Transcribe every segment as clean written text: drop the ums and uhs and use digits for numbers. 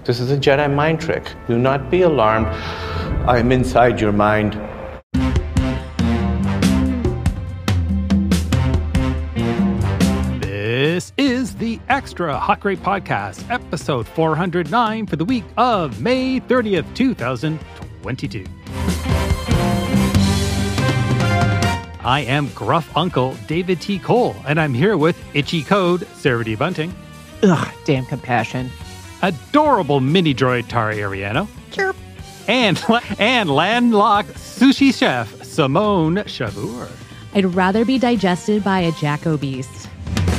This is a Jedi mind trick. Do not be alarmed. I am inside your mind. This is the Extra Hot Great Podcast, episode 409 for the week of May 30th, 2022. I am Gruff Uncle David T. Cole, and I'm here with Itchy Code Sarah D. Bunting. Ugh, damn compassion. Adorable mini droid Tara Ariano. Chirp. And landlocked sushi chef Simone Chavour. I'd rather be digested by a Jacko beast.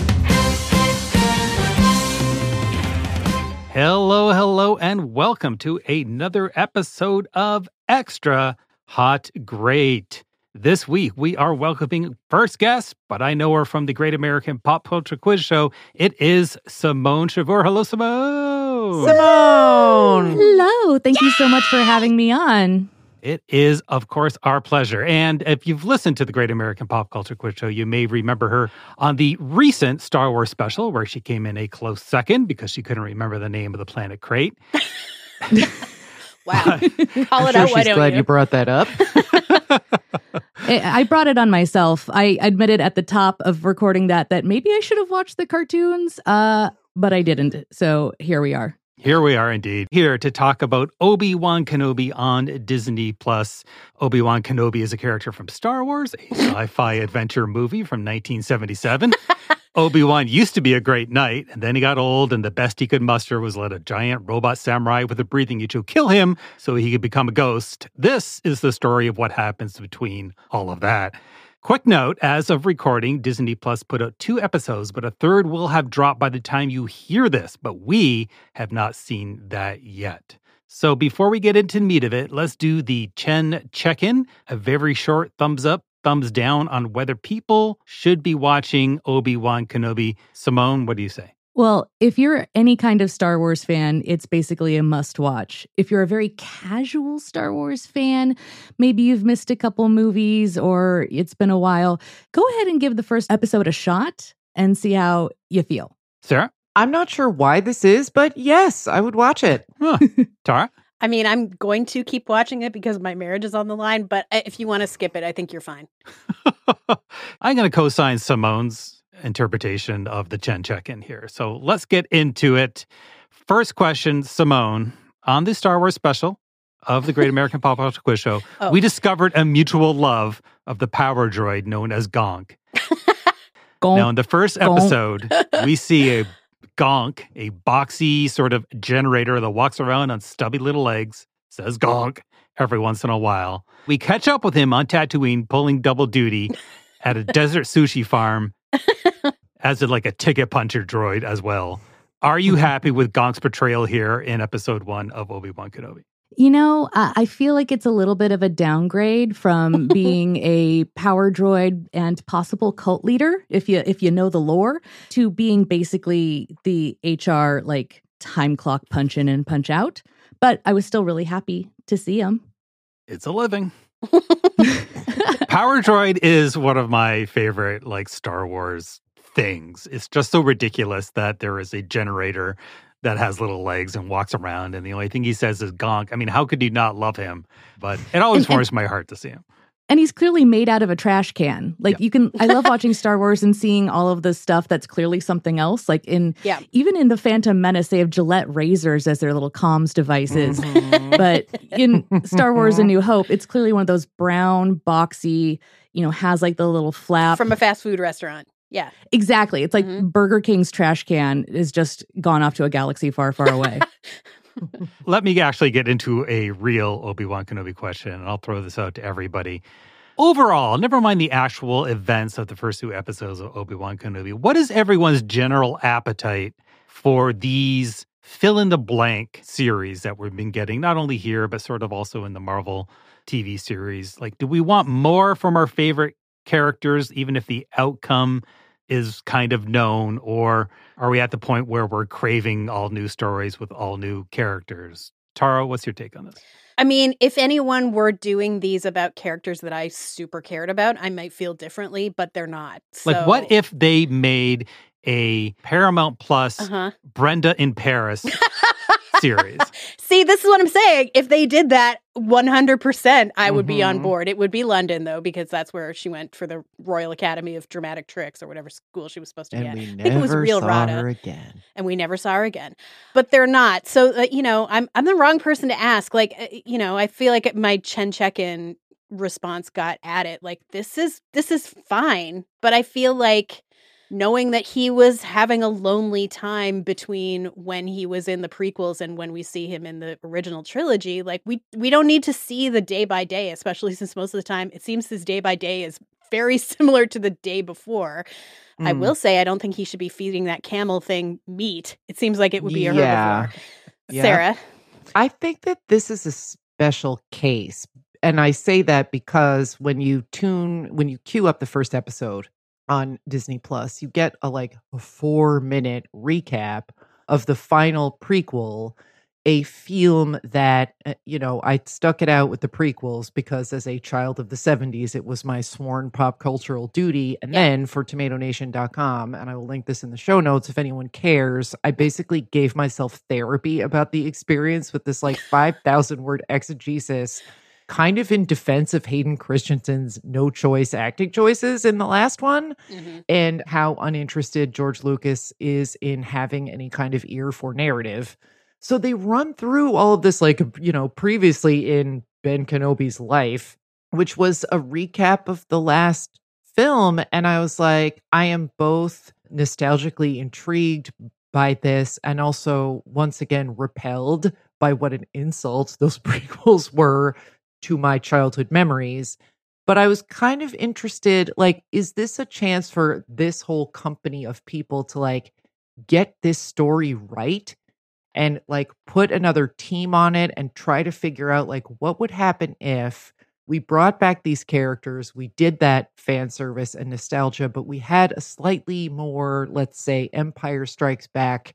Hello, and welcome to another episode of Extra Hot Great. This week, we are welcoming first guest, but I know her from the Great American Pop Culture Quiz Show. It is Simone Chavour. Hello, Simone. Simone. Hello. Thank you so much for having me on. It is, of course, our pleasure. And if you've listened to the Great American Pop Culture Quiz Show, you may remember her on the recent Star Wars special, where she came in a close second because she couldn't remember the name of the planet Crate. Wow. Call it I'm out, sure why she's don't glad you? you brought that up. I brought it on myself. I admitted at the top of recording that maybe I should have watched the cartoons, but I didn't. So here we are. Here we are indeed, here to talk about Obi-Wan Kenobi on Disney+. Obi-Wan Kenobi is a character from Star Wars, a sci-fi adventure movie from 1977. Obi-Wan used to be a great knight, and then he got old, and the best he could muster was let a giant robot samurai with a breathing itch kill him so he could become a ghost. This is the story of what happens between all of that. Quick note, as of recording, Disney Plus put out 2 episodes, but a third will have dropped by the time you hear this, but we have not seen that yet. So before we get into the meat of it, let's do the Chen check-in, a very short thumbs up, thumbs down on whether people should be watching Obi-Wan Kenobi. Simone, what do you say? Well, if you're any kind of Star Wars fan, it's basically a must watch. If you're a very casual Star Wars fan, maybe you've missed a couple movies or it's been a while, go ahead and give the first episode a shot and see how you feel. Sarah? I'm not sure why this is, but yes, I would watch it. Huh. Tara? I mean, I'm going to keep watching it because my marriage is on the line, but if you want to skip it, I think you're fine. I'm going to co-sign Simone's interpretation of the Chen check-in here. So let's get into it. First question, Simone, on the Star Wars special of the Great American Pop Culture Quiz Show, we discovered a mutual love of the power droid known as Gonk. Now, in the first episode, we see a Gonk, a boxy sort of generator that walks around on stubby little legs, says Gonk every once in a while. We catch up with him on Tatooine pulling double duty at a desert sushi farm as like a ticket puncher droid as well. Are you happy with Gonk's portrayal here in episode 1 of Obi-Wan Kenobi? You know, I feel like it's a little bit of a downgrade from being a power droid and possible cult leader, if you know the lore, to being basically the HR like time clock punch in and punch out. But I was still really happy to see him. It's a living. Power droid is one of my favorite like Star Wars things. It's just so ridiculous that there is a generator that has little legs and walks around, and the only thing he says is Gonk. I mean, how could you not love him? But it always warms my heart to see him. And he's clearly made out of a trash can. Like I love watching Star Wars and seeing all of the stuff that's clearly something else. Like even in the Phantom Menace, they have Gillette razors as their little comms devices. But in Star Wars A New Hope, it's clearly one of those brown, boxy, has like the little flap. From a fast food restaurant. Yeah. Exactly. It's like Burger King's trash can is just gone off to a galaxy far, far away. Let me actually get into a real Obi-Wan Kenobi question, and I'll throw this out to everybody. Overall, never mind the actual events of the first 2 episodes of Obi-Wan Kenobi, what is everyone's general appetite for these fill-in-the-blank series that we've been getting, not only here, but sort of also in the Marvel TV series? Like, do we want more from our favorite characters, even if the outcome is kind of known, or are we at the point where we're craving all new stories with all new characters? Tara, what's your take on this? I mean, if anyone were doing these about characters that I super cared about, I might feel differently, but they're not. So. Like, what if they made a Paramount Plus Brenda in Paris series. See, this is what I'm saying. If they did that 100%, I would be on board. It would be London, though, because that's where she went for the Royal Academy of Dramatic Tricks or whatever school she was supposed to be at. We I think it was never Real saw Rada. her again. And we never saw her again. But they're not. So, I'm the wrong person to ask. Like, I feel like my Chen check-in response got at it. Like, this is fine. But I feel like knowing that he was having a lonely time between when he was in the prequels and when we see him in the original trilogy, like we don't need to see the day by day, especially since most of the time it seems his day by day is very similar to the day before. I will say I don't think he should be feeding that camel thing meat. It seems like it would be a herbivore. Yeah. Sarah? I think that this is a special case. And I say that because when you queue up the first episode on Disney Plus, you get a 4-minute recap of the final prequel, a film that, I stuck it out with the prequels because as a child of the 70s, it was my sworn pop cultural duty. And then for TomatoNation.com, and I will link this in the show notes if anyone cares, I basically gave myself therapy about the experience with this 5,000 word exegesis kind of in defense of Hayden Christensen's no-choice acting choices in the last one, and how uninterested George Lucas is in having any kind of ear for narrative. So they run through all of this, previously in Ben Kenobi's life, which was a recap of the last film. And I was like, I am both nostalgically intrigued by this and also, once again, repelled by what an insult those prequels were to my childhood memories. But I was kind of interested, is this a chance for this whole company of people to get this story right and put another team on it and try to figure out what would happen if we brought back these characters, we did that fan service and nostalgia, but we had a slightly more, let's say, Empire Strikes Back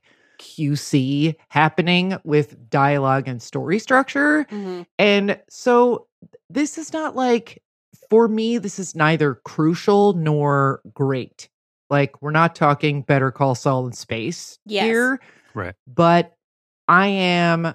QC happening with dialogue and story structure. And so this is not for me, this is neither crucial nor great. We're not talking Better Call Saul in space here. Right. But I am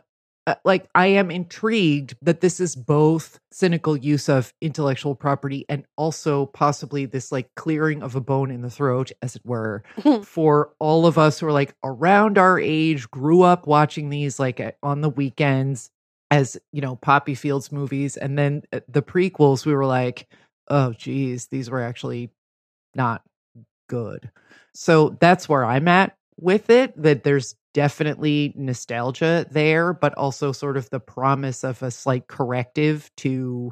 intrigued that this is both cynical use of intellectual property and also possibly this clearing of a bone in the throat, as it were, for all of us who are around our age, grew up watching these on the weekends as, Poppy Fields movies. And then the prequels, we were like, oh, geez, these were actually not good. So that's where I'm at with it, that there's definitely nostalgia there, but also sort of the promise of a slight corrective to,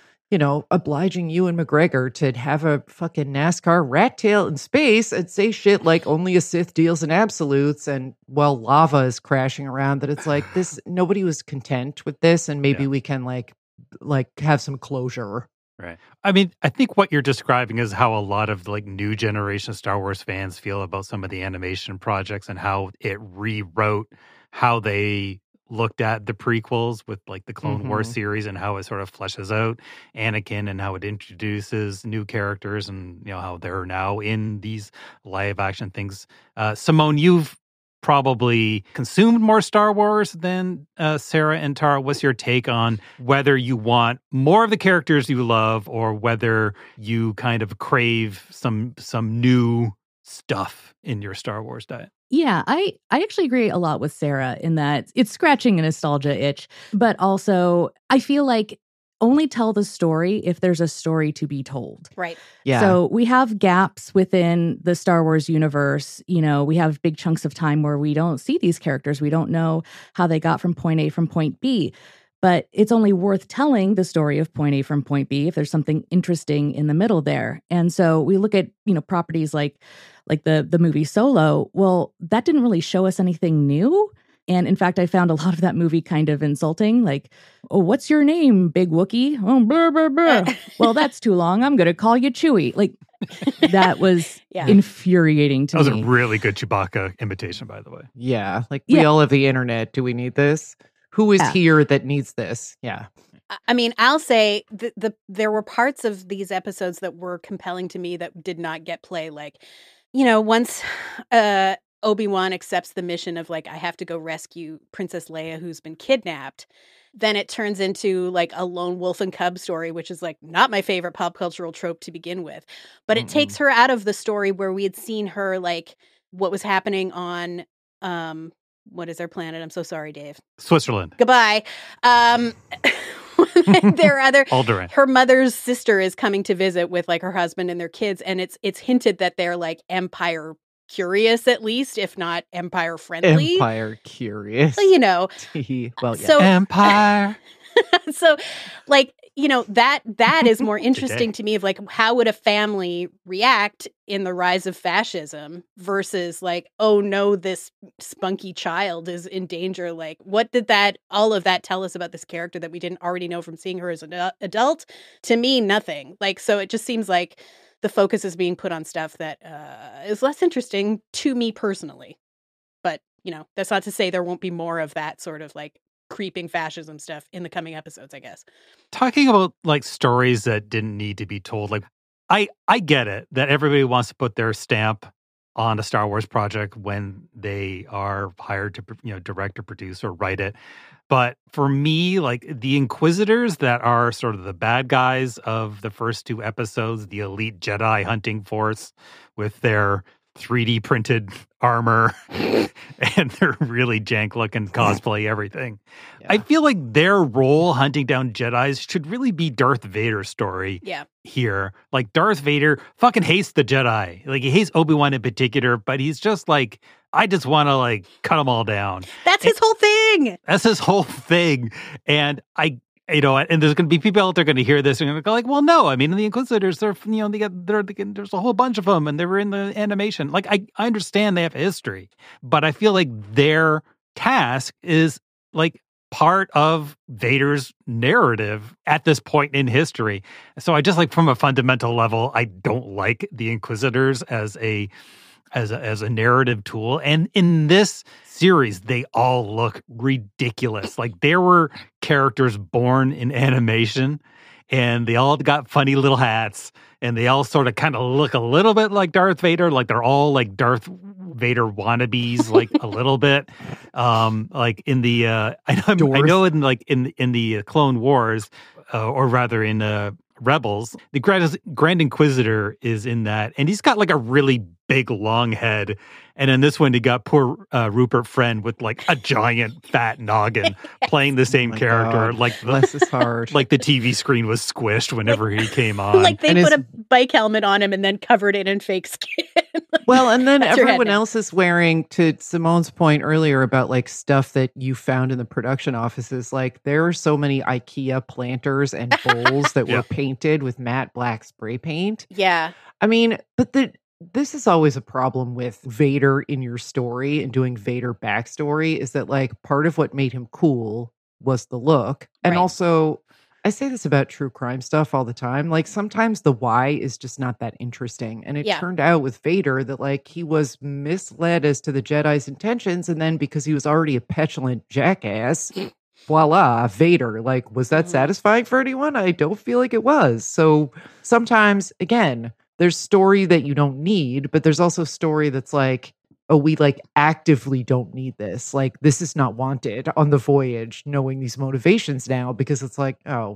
obliging Ewan McGregor to have a fucking NASCAR rat tail in space and say shit like only a Sith deals in absolutes, and while lava is crashing around, that it's this, nobody was content with this, and maybe we can have some closure. Right. I mean, I think what you're describing is how a lot of new generation Star Wars fans feel about some of the animation projects and how it rewrote how they looked at the prequels with the Clone Wars series and how it sort of fleshes out Anakin and how it introduces new characters and how they're now in these live action things. Simone, you've probably consumed more Star Wars than Sarah and Tara. What's your take on whether you want more of the characters you love or whether you kind of crave some new stuff in your Star Wars diet? Yeah, I actually agree a lot with Sarah in that it's scratching a nostalgia itch, but also I feel like only tell the story if there's a story to be told. Right. Yeah. So we have gaps within the Star Wars universe. We have big chunks of time where we don't see these characters. We don't know how they got from point A from point B. But it's only worth telling the story of point A from point B if there's something interesting in the middle there. And so we look at, properties like the movie Solo. Well, that didn't really show us anything new. And in fact, I found a lot of that movie kind of insulting. Oh, what's your name, Big Wookie? Oh, blah, blah, blah. Well, that's too long. I'm going to call you Chewie. That was infuriating to me. That was a really good Chewbacca imitation, by the way. Yeah. We all have the internet. Do we need this? Who is here that needs this? Yeah. I mean, I'll say there were parts of these episodes that were compelling to me that did not get play. Once Obi-Wan accepts the mission of like, I have to go rescue Princess Leia who's been kidnapped, then it turns into like a lone wolf and cub story, which is like not my favorite pop cultural trope to begin with. But it takes her out of the story where we had seen her like what was happening on what is their planet? I'm so sorry, Dave. Switzerland. Goodbye. There are other Alderaan. Her mother's sister is coming to visit with like her husband and their kids, and it's hinted that they're like Empire curious, at least, if not Empire friendly. Empire curious. You know. Well, yeah. So, Empire. So, like, you know, that is more interesting to me of like, how would a family react in the rise of fascism versus like, oh no, this spunky child is in danger. Like, what did all of that tell us about this character that we didn't already know from seeing her as an adult? To me, nothing. Like, so it just seems like the focus is being put on stuff that is less interesting to me personally. But, you know, that's not to say there won't be more of that sort of like creeping fascism stuff in the coming episodes, I guess. Talking about like stories that didn't need to be told, like I get it that everybody wants to put their stamp on a Star Wars project when they are hired to, you know, direct or produce or write it. But for me, like the Inquisitors that are sort of the bad guys of the first two episodes, the elite Jedi hunting force with their 3D printed armor and their really jank looking cosplay, everything. Yeah. I feel like their role hunting down Jedis should really be Darth Vader's story here. Like Darth Vader fucking hates the Jedi. Like he hates Obi-Wan in particular, but he's just like, I just want to like cut them all down. That's his whole thing. That's his whole thing. And you know, and there's going to be people out there going to hear this and going to go like, well, no, I mean, the Inquisitors, they're, you know, there's a whole bunch of them and they were in the animation. Like, I understand they have history, but I feel like their task is like part of Vader's narrative at this point in history. So I just like from a fundamental level, I don't like the Inquisitors as a narrative tool. And in this series, they all look ridiculous. Like there were characters born in animation and they all got funny little hats and they all sort of kind of look a little bit like Darth Vader. Like they're all like Darth Vader wannabes, like a little bit. Like in the, I know in like in the Clone Wars, or rather in Rebels, the Grand Inquisitor is in that, and he's got like a really big long head. And in this one, he got poor Rupert Friend with like a giant fat noggin playing the same character. God. Like bless his heart. Like the TV screen was squished whenever he came on. Like they put a bike helmet on him and then covered it in fake skin. Well, and then everyone else is wearing, to Simone's point earlier about like stuff that you found in the production offices, like there are so many IKEA planters and bowls that were painted with matte black spray paint. Yeah. I mean, but this is always a problem with Vader in your story and doing Vader backstory is that like part of what made him cool was the look. And also, I say this about true crime stuff all the time. Like sometimes the why is just not that interesting. And it turned out with Vader that like he was misled as to the Jedi's intentions. And then because he was already a petulant jackass, voila, Vader. Like, was that satisfying for anyone? I don't feel like it was. So sometimes, again, there's story that you don't need, but there's also story that's like, oh, we like actively don't need this. Like, this is not wanted on the voyage, knowing these motivations now, because it's like, oh,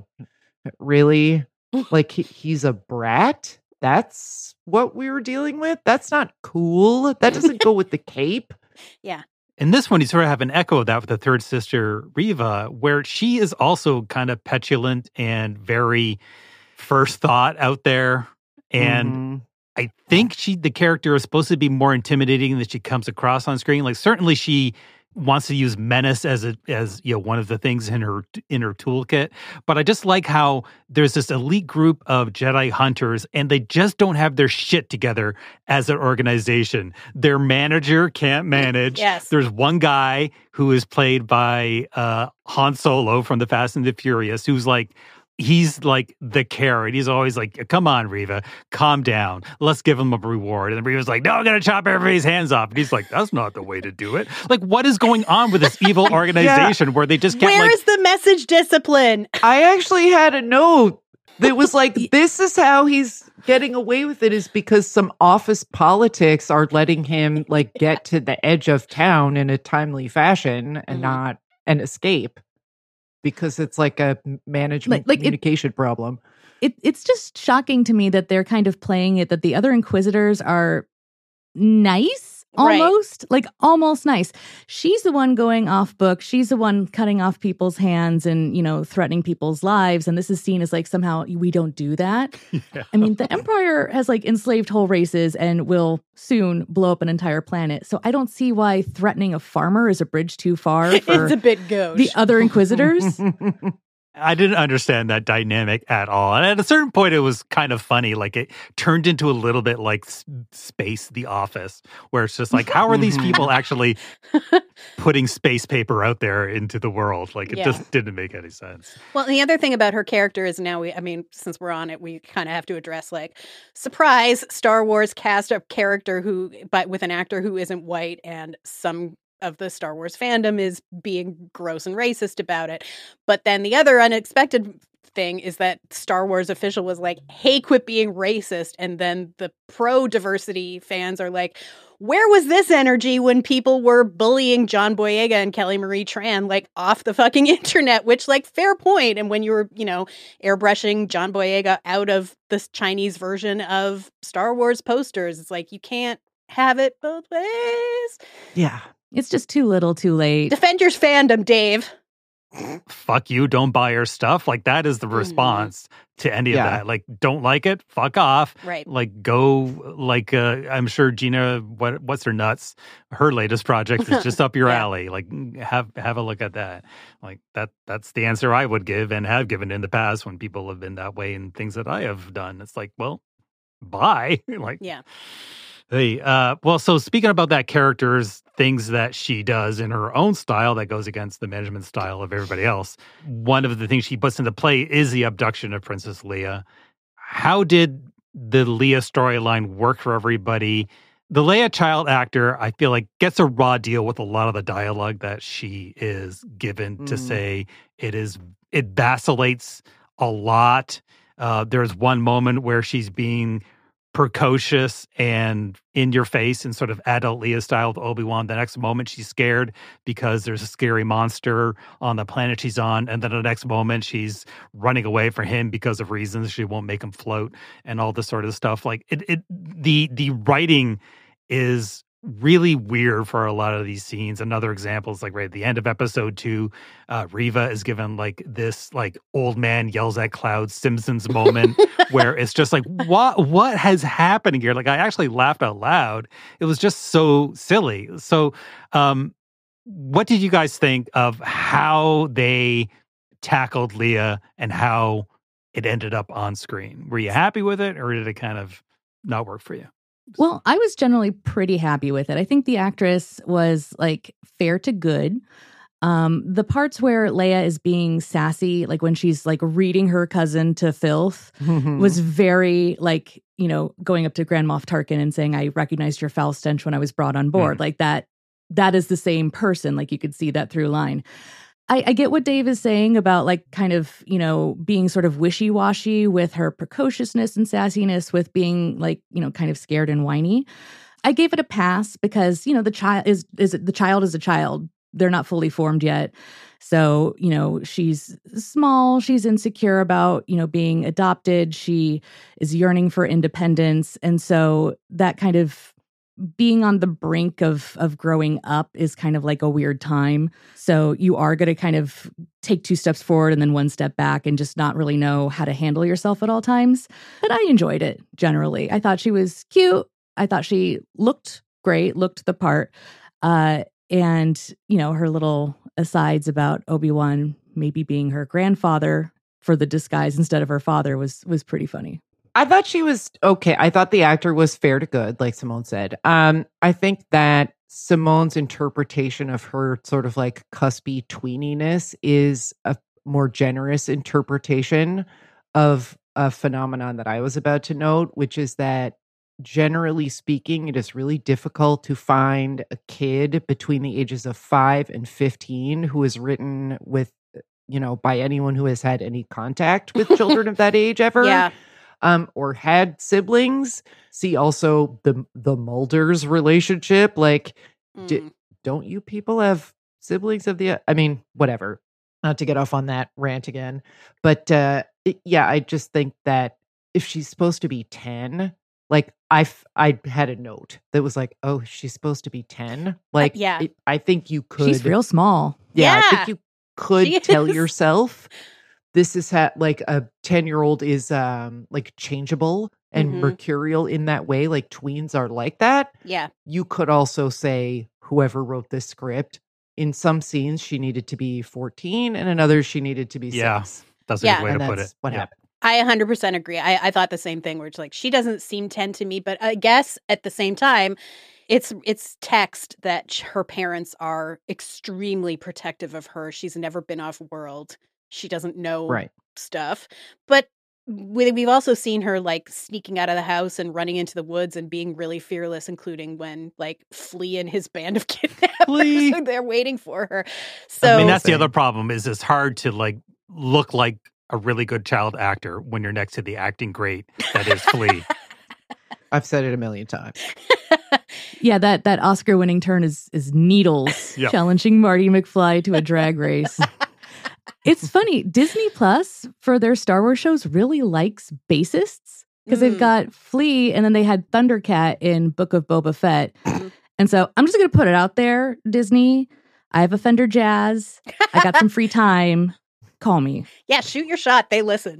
really? Like, he's a brat? That's what we were dealing with? That's not cool. That doesn't go with the cape. Yeah. In this one, you sort of have an echo of that with the third sister, Reva, where she is also kind of petulant and very first thought out there. And I think the character is supposed to be more intimidating than she comes across on screen. Like certainly she wants to use menace as you know, one of the things in her toolkit. But I just like how there's this elite group of Jedi hunters and they just don't have their shit together as an organization. Their manager can't manage. Yes. There's one guy who is played by Han Solo from the Fast and the Furious, who's like, he's like the carrot. He's always like, come on, Reva, calm down. Let's give him a reward. And Reva's like, no, I'm going to chop everybody's hands off. And he's like, that's not the way to do it. Like, what is going on with this evil organization where they just can't Where is the message discipline? I actually had a note It was like, this is how he's getting away with it, is because some office politics are letting him like get to the edge of town in a timely fashion and not an escape, because it's like a management communication problem. It's just shocking to me that they're kind of playing it, that the other Inquisitors are nice. Almost, like almost nice. She's the one going off book. She's the one cutting off people's hands and, threatening people's lives. And this is seen as like somehow we don't do that. Yeah. I mean, the Empire has like enslaved whole races and will soon blow up an entire planet. So I don't see why threatening a farmer is a bridge too far for it's a bit gauche. The other Inquisitors. I didn't understand that dynamic at all. And at a certain point, it was kind of funny. Like, it turned into a little bit like Space, The Office, where it's just like, how are these people actually putting space paper out there into the world? Like, it just didn't make any sense. Well, and the other thing about her character is now since we're on it, we kind of have to address, like, surprise, Star Wars cast a character but with an actor who isn't white, and some of the Star Wars fandom is being gross and racist about it. But then the other unexpected thing is that Star Wars official was like, hey, quit being racist. And then the pro-diversity fans are like, where was this energy when people were bullying John Boyega and Kelly Marie Tran, like, off the fucking internet? Which, like, fair point. And when you were, airbrushing John Boyega out of this Chinese version of Star Wars posters, it's like, you can't have it both ways. Yeah. It's just too little, too late. Defend your fandom, Dave. Fuck you, don't buy her stuff. Like, that is the response to any of that. Like, don't like it, fuck off. Right. Like, go, like, I'm sure Gina, what's her nuts? Her latest project is just up your alley. Like, have a look at that. Like, that's the answer I would give and have given in the past when people have been that way in things that I have done. It's like, well, bye. Like, yeah. Hey, well, so speaking about that character's things that she does in her own style that goes against the management style of everybody else, one of the things she puts into play is the abduction of Princess Leia. How did the Leia storyline work for everybody? The Leia child actor, I feel like, gets a raw deal with a lot of the dialogue that she is given to say. It vacillates a lot. There's one moment where she's being precocious and in your face in sort of adult Leia style with Obi-Wan. The next moment she's scared because there's a scary monster on the planet she's on. And then the next moment she's running away from him because of reasons she won't make him float and all this sort of stuff. Like the writing is really weird for a lot of these scenes. Another example is like right at the end of episode 2, Reva is given like this like old man yells at clouds Simpsons moment where it's just like, what has happened here? Like, I actually laughed out loud. It was just so silly. So what did you guys think of how they tackled Leia and how it ended up on screen? Were you happy with it, or did it kind of not work for you? Well, I was generally pretty happy with it. I think the actress was like fair to good. The parts where Leia is being sassy, like when she's like reading her cousin to filth, was very like, going up to Grand Moff Tarkin and saying, I recognized your foul stench when I was brought on board. Like that is the same person. Like you could see that through line. I get what Dave is saying about like kind of, being sort of wishy-washy with her precociousness and sassiness, with being like, kind of scared and whiny. I gave it a pass because, the child is a child. They're not fully formed yet. So, she's small, she's insecure about, being adopted. She is yearning for independence. And so that kind of being on the brink of growing up is kind of like a weird time. So you are going to kind of take 2 steps forward and then 1 step back and just not really know how to handle yourself at all times. But I enjoyed it generally. I thought she was cute. I thought she looked great, looked the part. And, her little asides about Obi-Wan maybe being her grandfather for the disguise instead of her father was pretty funny. I thought she was okay. I thought the actor was fair to good, like Simone said. I think that Simone's interpretation of her sort of like cuspy tweeniness is a more generous interpretation of a phenomenon that I was about to note, which is that generally speaking, it is really difficult to find a kid between the ages of 5 and 15 who is written with by anyone who has had any contact with children of that age ever. Yeah. Or had siblings. See also the Mulders relationship. Like, don't you people have siblings of the? I mean, whatever. Not to get off on that rant again, but I just think that if she's supposed to be 10, like I had a note that was like, oh, she's supposed to be 10. Like, I think you could. She's real small. Yeah, I think you could tell yourself. This is like a 10-year-old is like changeable and mercurial in that way. Like tweens are like that. Yeah. You could also say whoever wrote this script, in some scenes she needed to be 14 and in others she needed to be 6. That's a good way to put it. What happened. I 100% agree. I thought the same thing where it's like, she doesn't seem 10 to me, but I guess at the same time, it's text that her parents are extremely protective of her. She's never been off world. She doesn't know stuff. But we've also seen her like sneaking out of the house and running into the woods and being really fearless, including when like Flea and his band of kidnappers are there waiting for her. So I mean, that's the other problem is it's hard to like look like a really good child actor when you're next to the acting great that is Flea. I've said it a million times. Yeah, that Oscar-winning turn is Needles challenging Marty McFly to a drag race. It's funny, Disney Plus for their Star Wars shows really likes bassists because they've got Flea and then they had Thundercat in Book of Boba Fett. And so I'm just going to put it out there, Disney. I have a Fender Jazz. I got some free time. Call me. Yeah, shoot your shot. They listen.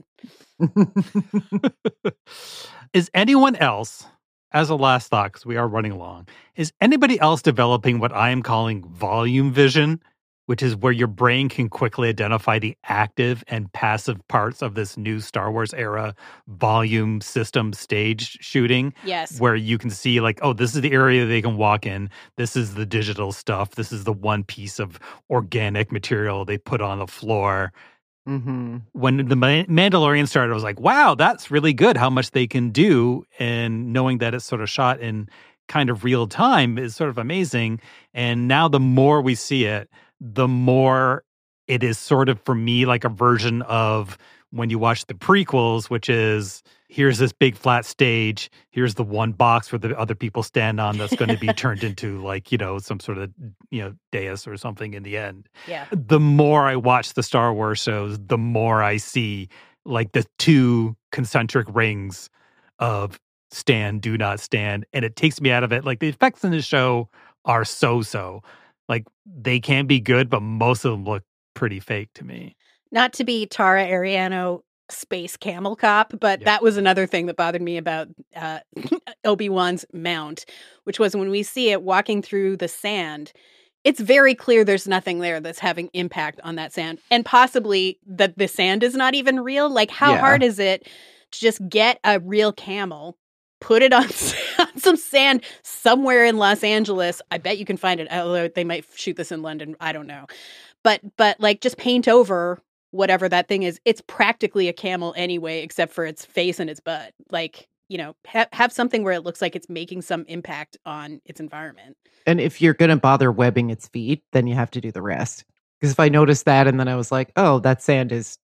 Is anyone else, as a last thought, because we are running along, is anybody else developing what I am calling volume vision? Which is where your brain can quickly identify the active and passive parts of this new Star Wars era volume system stage shooting. Yes. Where you can see like, oh, this is the area they can walk in. This is the digital stuff. This is the one piece of organic material they put on the floor. Mm-hmm. When the Mandalorian started, I was like, wow, that's really good how much they can do. And knowing that it's sort of shot in kind of real time is sort of amazing. And now the more we see it, the more it is sort of, for me, like a version of when you watch the prequels, which is, here's this big flat stage, here's the one box where the other people stand on that's going to be turned into like, some sort of, dais or something in the end. Yeah. The more I watch the Star Wars shows, the more I see like the two concentric rings of stand, do not stand. And it takes me out of it. Like the effects in the show are so. Like, they can be good, but most of them look pretty fake to me. Not to be Tara Ariano space camel cop, but that was another thing that bothered me about Obi-Wan's mount, which was when we see it walking through the sand, it's very clear there's nothing there that's having impact on that sand. And possibly that the sand is not even real. Like, how hard is it to just get a real camel, put it on some sand somewhere in Los Angeles? I bet you can find it, although they might shoot this in London. I don't know. But like, just paint over whatever that thing is. It's practically a camel anyway, except for its face and its butt. Like, have something where it looks like it's making some impact on its environment. And if you're going to bother webbing its feet, then you have to do the rest. Because if I noticed that and then I was like, oh, that sand is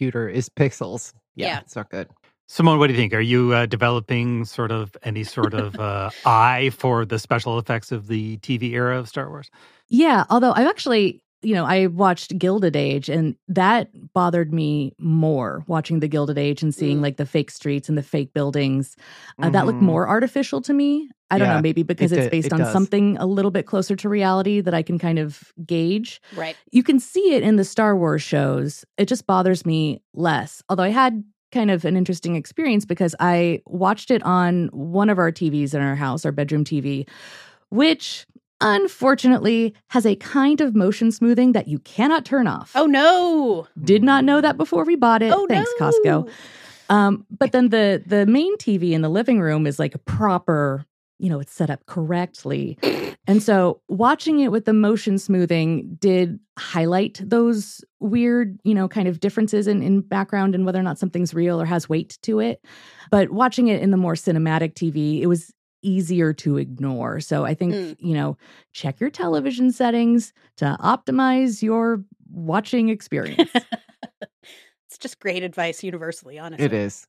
pixels. Yeah, it's not good. Simone, what do you think? Are you developing any sort of eye for the special effects of the TV era of Star Wars? Yeah, although I've actually, I watched Gilded Age, and that bothered me more, watching the Gilded Age and seeing like the fake streets and the fake buildings. That looked more artificial to me. I don't know, maybe because it's based on something a little bit closer to reality that I can kind of gauge. Right. You can see it in the Star Wars shows. It just bothers me less. Although I had kind of an interesting experience because I watched it on one of our TVs in our house, our bedroom TV, which unfortunately has a kind of motion smoothing that you cannot turn off. Oh, no. Did not know that before we bought it. Oh, Thanks, no. Costco. But then the main TV in the living room is like a proper, it's set up correctly. And so watching it with the motion smoothing did highlight those weird, kind of differences in background and whether or not something's real or has weight to it. But watching it in the more cinematic TV, it was easier to ignore. So I think, check your television settings to optimize your watching experience. It's just great advice universally, honestly. It is.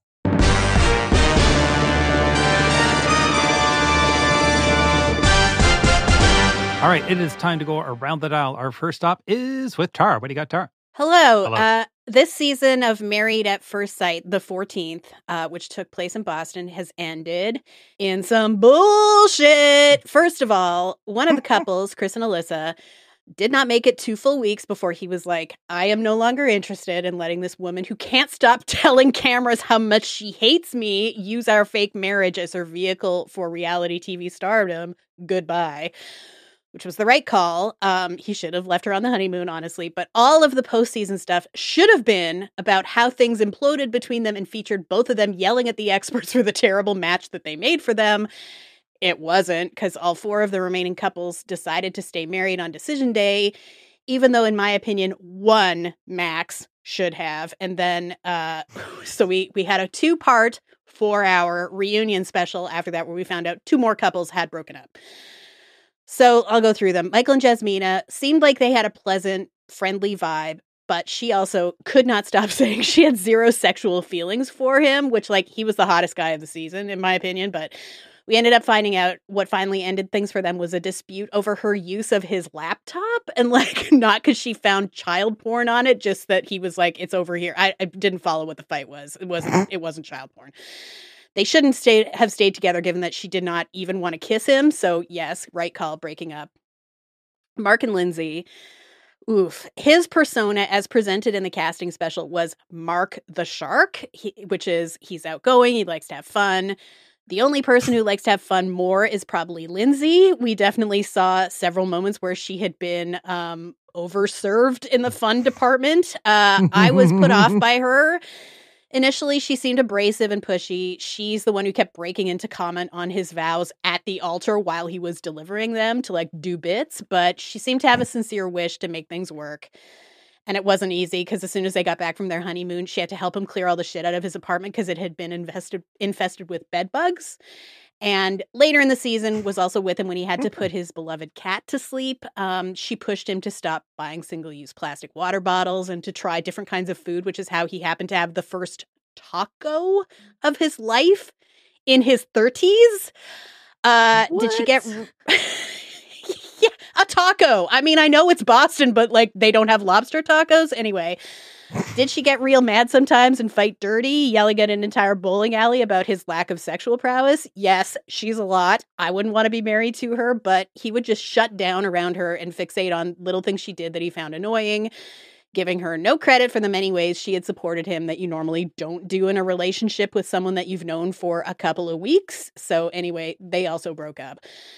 All right, it is time to go around the dial. Our first stop is with Tara. What do you got, Tara? Hello. This season of Married at First Sight, the 14th, which took place in Boston, has ended in some bullshit. First of all, one of the couples, Chris and Alyssa, did not make it 2 full weeks before he was like, I am no longer interested in letting this woman who can't stop telling cameras how much she hates me use our fake marriage as her vehicle for reality TV stardom. Goodbye. Which was the right call. He should have left her on the honeymoon, honestly. But all of the postseason stuff should have been about how things imploded between them and featured both of them yelling at the experts for the terrible match that they made for them. It wasn't, because all 4 of the remaining couples decided to stay married on decision day, even though, in my opinion, 1 max should have. And then, so we had a 2-part, 4-hour reunion special after that, where we found out 2 more couples had broken up. So I'll go through them. Michael and Jasmina seemed like they had a pleasant, friendly vibe, but she also could not stop saying she had 0 sexual feelings for him, which, like, he was the hottest guy of the season, in my opinion. But we ended up finding out what finally ended things for them was a dispute over her use of his laptop. And, like, not because she found child porn on it, just that he was like, it's over here. I didn't follow what the fight was. It wasn't child porn. They shouldn't have stayed together, given that she did not even want to kiss him. So, yes, right call, breaking up. Mark and Lindsay, his persona as presented in the casting special was Mark the Shark, which is he's outgoing, he likes to have fun. The only person who likes to have fun more is probably Lindsay. We definitely saw several moments where she had been overserved in the fun department. I was put off by her. Initially, she seemed abrasive and pushy. She's the one who kept breaking in to comment on his vows at the altar while he was delivering them to, like, do bits. But she seemed to have a sincere wish to make things work. And it wasn't easy, because as soon as they got back from their honeymoon, she had to help him clear all the shit out of his apartment because it had been infested with bed bugs. And later in the season was also with him when he had to put his beloved cat to sleep. She pushed him to stop buying single-use plastic water bottles and to try different kinds of food, which is how he happened to have the first taco of his life in his 30s. Did she get... Yeah, a taco. I mean, I know it's Boston, but, like, they don't have lobster tacos. Anyway, did she get real mad sometimes and fight dirty, yelling at an entire bowling alley about his lack of sexual prowess? Yes, she's a lot. I wouldn't want to be married to her, but he would just shut down around her and fixate on little things she did that he found annoying, giving her no credit for the many ways she had supported him that you normally don't do in a relationship with someone that you've known for a couple of weeks. So anyway, they also broke up.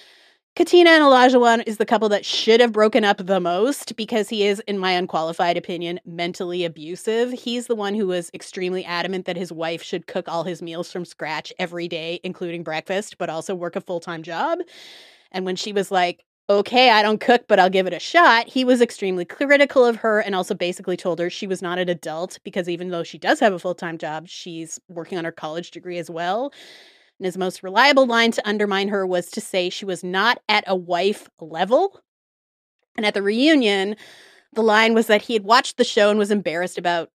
Katina and Olajuwon is the couple that should have broken up the most, because he is, in my unqualified opinion, mentally abusive. He's the one who was extremely adamant that his wife should cook all his meals from scratch every day, including breakfast, but also work a full-time job. And when she was like, okay, I don't cook, but I'll give it a shot, he was extremely critical of her and also basically told her she was not an adult, because even though she does have a full-time job, she's working on her college degree as well. And his most reliable line to undermine her was to say she was not at a wife level. And at the reunion, the line was that he had watched the show and was embarrassed about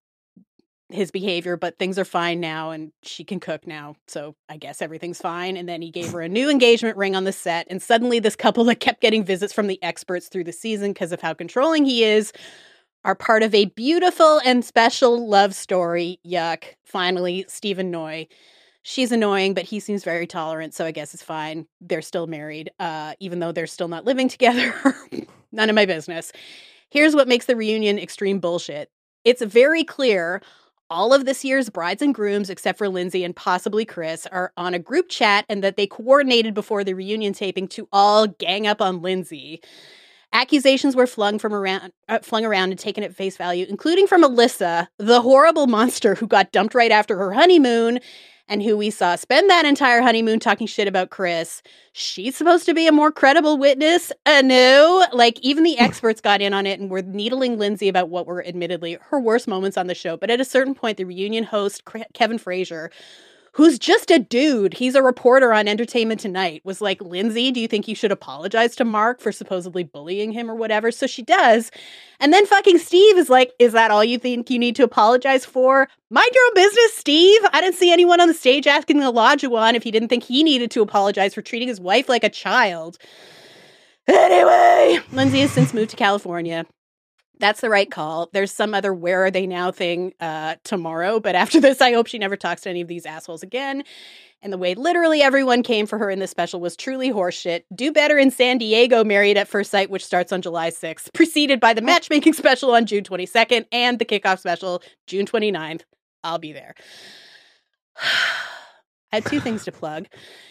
his behavior, but things are fine now and she can cook now. So I guess everything's fine. And then he gave her a new engagement ring on the set. And suddenly this couple that kept getting visits from the experts through the season because of how controlling he is are part of a beautiful and special love story. Yuck. Finally, Stephen Noy. She's annoying, but he seems very tolerant, so I guess it's fine. They're still married, even though they're still not living together. None of my business. Here's what makes the reunion extreme bullshit. It's very clear all of this year's brides and grooms, except for Lindsay and possibly Chris, are on a group chat, and that they coordinated before the reunion taping to all gang up on Lindsay. Accusations were flung around and taken at face value, including from Alyssa, the horrible monster who got dumped right after her honeymoon, and who we saw spend that entire honeymoon talking shit about Chris. She's supposed to be a more credible witness. No, like, even the experts got in on it and were needling Lindsay about what were admittedly her worst moments on the show. But at a certain point, the reunion host, Kevin Frazier, who's just a dude. He's a reporter on Entertainment Tonight, was like, Lindsay, do you think you should apologize to Mark for supposedly bullying him or whatever? So she does. And then fucking Steve is like, is that all you think you need to apologize for? Mind your own business, Steve. I didn't see anyone on the stage asking Olajuwon if he didn't think he needed to apologize for treating his wife like a child. Anyway, Lindsay has since moved to California. That's the right call. There's some other where are they now thing tomorrow. But after this, I hope she never talks to any of these assholes again. And the way literally everyone came for her in this special was truly horseshit. Do better in San Diego, Married at First Sight, which starts on July 6th, preceded by the matchmaking special on June 22nd and the kickoff special June 29th. I'll be there. I had 2 things to plug.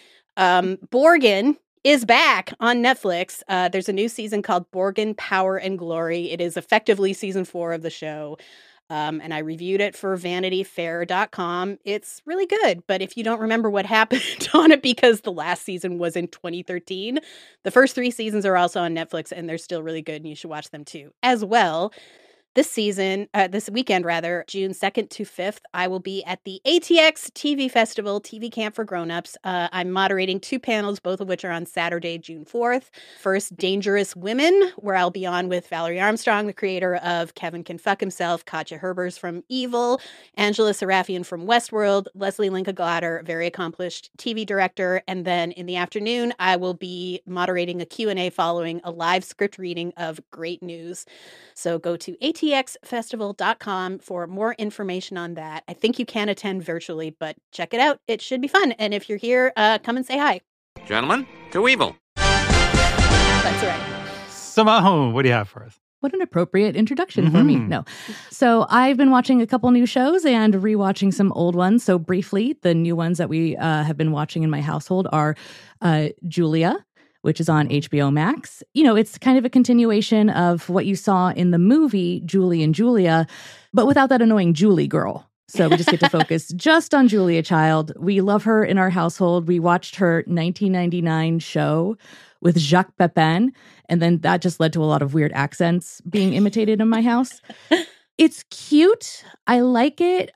Borgen is back on Netflix. There's a new season called Borgen, Power and Glory. It is effectively season 4 of the show. And I reviewed it for VanityFair.com. It's really good. But if you don't remember what happened on it because the last season was in 2013, the first 3 seasons are also on Netflix and they're still really good and you should watch them too. As well, this weekend, June 2nd to 5th, I will be at the ATX TV Festival, TV Camp for Grown-Ups. I'm moderating 2 panels, both of which are on Saturday, June 4th. First, Dangerous Women, where I'll be on with Valerie Armstrong, the creator of Kevin Can Fuck Himself, Katja Herbers from Evil, Angela Serafian from Westworld, Leslie Linka Glatter, very accomplished TV director. And then in the afternoon, I will be moderating a Q&A following a live script reading of Great News. So go to atxfestival.com for more information on that. I think you can attend virtually, but check it out. It should be fun. And if you're here, come and say hi. Gentlemen, to Evil. That's right. Simone, what do you have for us? What an appropriate introduction for me. No. So I've been watching a couple new shows and rewatching some old ones. So briefly, the new ones that we have been watching in my household are Julia, which is on HBO Max. You know, it's kind of a continuation of what you saw in the movie Julie and Julia, but without that annoying Julie girl. So we just get to focus just on Julia Child. We love her in our household. We watched her 1999 show with Jacques Pepin, and then that just led to a lot of weird accents being imitated in my house. It's cute. I like it.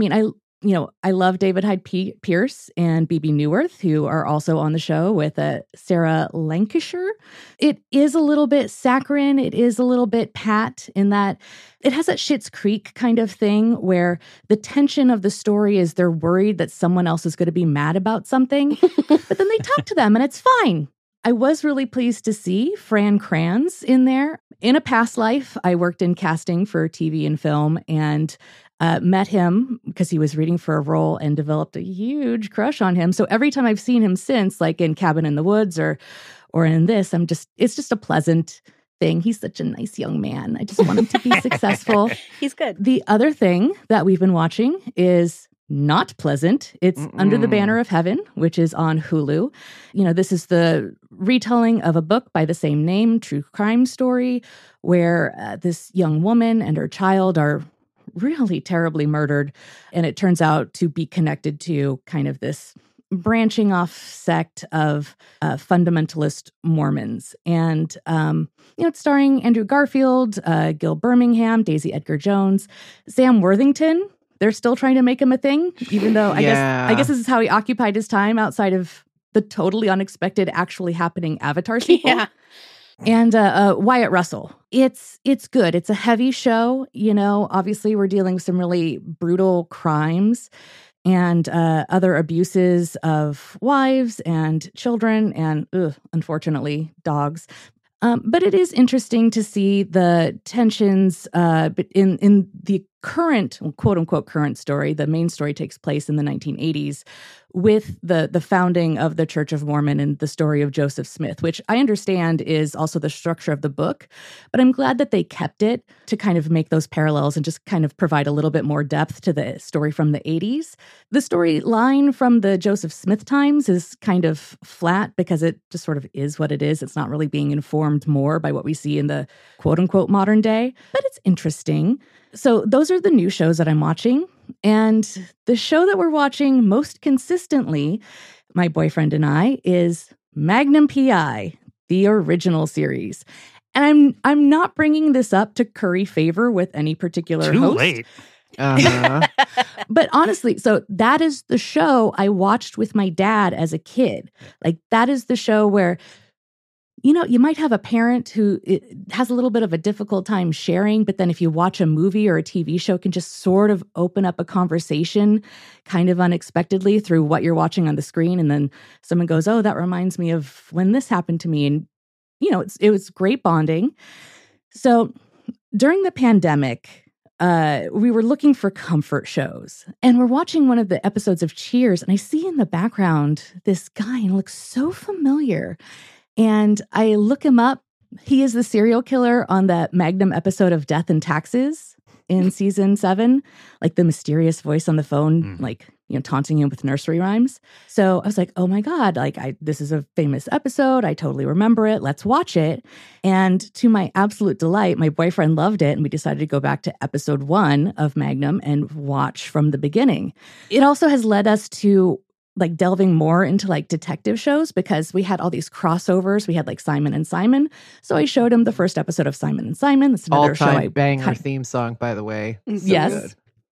I love David Hyde Pierce and Bebe Neuwirth, who are also on the show with Sarah Lancashire. It is a little bit saccharine. It is a little bit pat in that it has that Schitt's Creek kind of thing where the tension of the story is they're worried that someone else is going to be mad about something, but then they talk to them and it's fine. I was really pleased to see Fran Kranz in there. In a past life, I worked in casting for TV and film and met him because he was reading for a role and developed a huge crush on him. So every time I've seen him since, like in Cabin in the Woods or in this, it's just a pleasant thing. He's such a nice young man. I just want him to be successful. He's good. The other thing that we've been watching is not pleasant. It's Under the Banner of Heaven, which is on Hulu. You know, this is the retelling of a book by the same name, true crime story, where this young woman and her child are really terribly murdered. And it turns out to be connected to kind of this branching off sect of fundamentalist Mormons. And, it's starring Andrew Garfield, Gil Birmingham, Daisy Edgar Jones, Sam Worthington. They're still trying to make him a thing, even though I guess this is how he occupied his time outside of the totally unexpected, actually happening Avatar sequel. Yeah. And Wyatt Russell. It's good. It's a heavy show. You know, obviously we're dealing with some really brutal crimes and other abuses of wives and children and, unfortunately, dogs. But it is interesting to see the tensions in the current, quote unquote, current story. The main story takes place in the 1980s with the founding of the Church of Mormon and the story of Joseph Smith, which I understand is also the structure of the book. But I'm glad that they kept it to kind of make those parallels and just kind of provide a little bit more depth to the story from the 80s. The storyline from the Joseph Smith times is kind of flat because it just sort of is what it is. It's not really being informed more by what we see in the quote unquote modern day, but it's interesting. So those are the new shows that I'm watching. And the show that we're watching most consistently, my boyfriend and I, is Magnum P.I., the original series. And I'm not bringing this up to curry favor with any particular host. Too late. Uh-huh. But honestly, so that is the show I watched with my dad as a kid. Like, that is the show where, you know, you might have a parent who has a little bit of a difficult time sharing, but then if you watch a movie or a TV show, can just sort of open up a conversation kind of unexpectedly through what you're watching on the screen. And then someone goes, oh, that reminds me of when this happened to me. And, you know, it was great bonding. So during the pandemic, we were looking for comfort shows, and we're watching one of the episodes of Cheers, and I see in the background this guy, and it looks so familiar. And I look him up. He is the serial killer on that Magnum episode of Death and Taxes in season 7, like the mysterious voice on the phone, like, you know, taunting him with nursery rhymes. So I was like, oh my God, like this is a famous episode. I totally remember it. Let's watch it. And to my absolute delight, my boyfriend loved it. And we decided to go back to episode 1 of Magnum and watch from the beginning. It also has led us to like delving more into like detective shows because we had all these crossovers. We had like Simon and Simon. So I showed him the first episode of Simon and Simon. That's another show. All-time banger theme song, by the way. So yes. Good.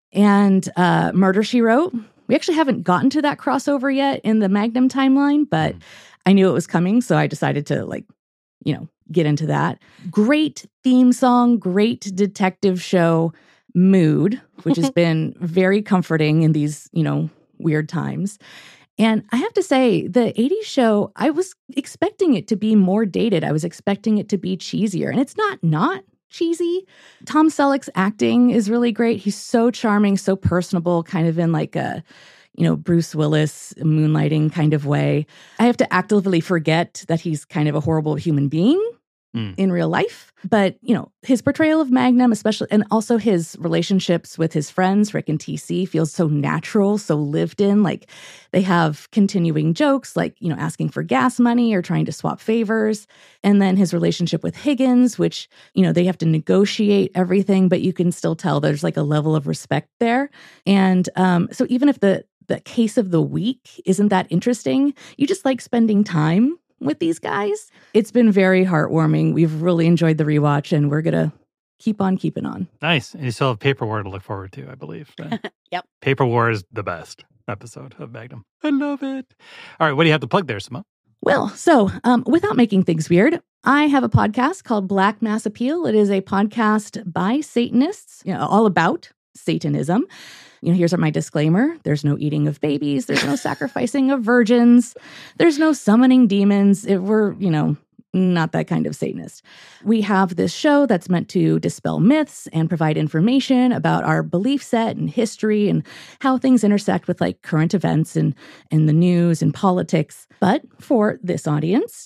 And Murder, She Wrote. We actually haven't gotten to that crossover yet in the Magnum timeline, but I knew it was coming. So I decided to like, you know, get into that. Great theme song, great detective show mood, which has been very comforting in these, you know, weird times. And I have to say, the 80s show, I was expecting it to be more dated. I was expecting it to be cheesier. And it's not cheesy. Tom Selleck's acting is really great. He's so charming, so personable, kind of in like a, you know, Bruce Willis moonlighting kind of way. I have to actively forget that he's kind of a horrible human being in real life. But, you know, his portrayal of Magnum, especially, and also his relationships with his friends, Rick and TC, feels so natural, so lived in. Like they have continuing jokes, like, you know, asking for gas money or trying to swap favors. And then his relationship with Higgins, which, you know, they have to negotiate everything, but you can still tell there's like a level of respect there. And so even if the case of the week isn't that interesting, you just like spending time with these guys. It's been very heartwarming. We've really enjoyed the rewatch, and we're going to keep on keeping on. Nice. And you still have Paper War to look forward to, I believe. Yep. Paper War is the best episode of Magnum. I love it. All right. What do you have to plug there, Simone? Well, so without making things weird, I have a podcast called Black Mass Appeal. It is a podcast by Satanists, you know, all about Satanism. You know, here's my disclaimer. There's no eating of babies. There's no sacrificing of virgins. There's no summoning demons. We're, you know, not that kind of Satanist. We have this show that's meant to dispel myths and provide information about our belief set and history and how things intersect with like current events and the news and politics. But for this audience,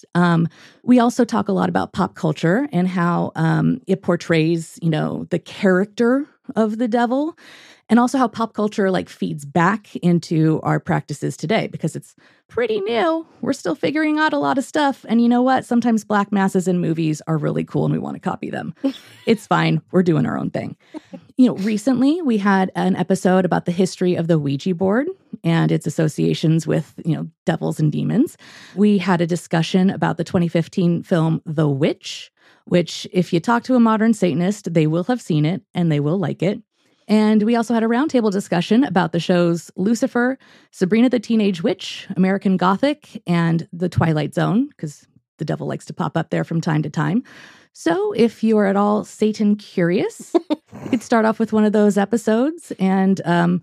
we also talk a lot about pop culture and how it portrays, you know, the character of the devil, and also how pop culture like feeds back into our practices today, because it's pretty new. We're still figuring out a lot of stuff. And you know what? Sometimes black masses in movies are really cool and we want to copy them. It's fine. We're doing our own thing. You know, recently we had an episode about the history of the Ouija board and its associations with, you know, devils and demons. We had a discussion about the 2015 film The Witch, which if you talk to a modern Satanist, they will have seen it and they will like it. And we also had a roundtable discussion about the shows Lucifer, Sabrina the Teenage Witch, American Gothic, and The Twilight Zone, because the devil likes to pop up there from time to time. So if you are at all Satan curious, you could start off with one of those episodes. And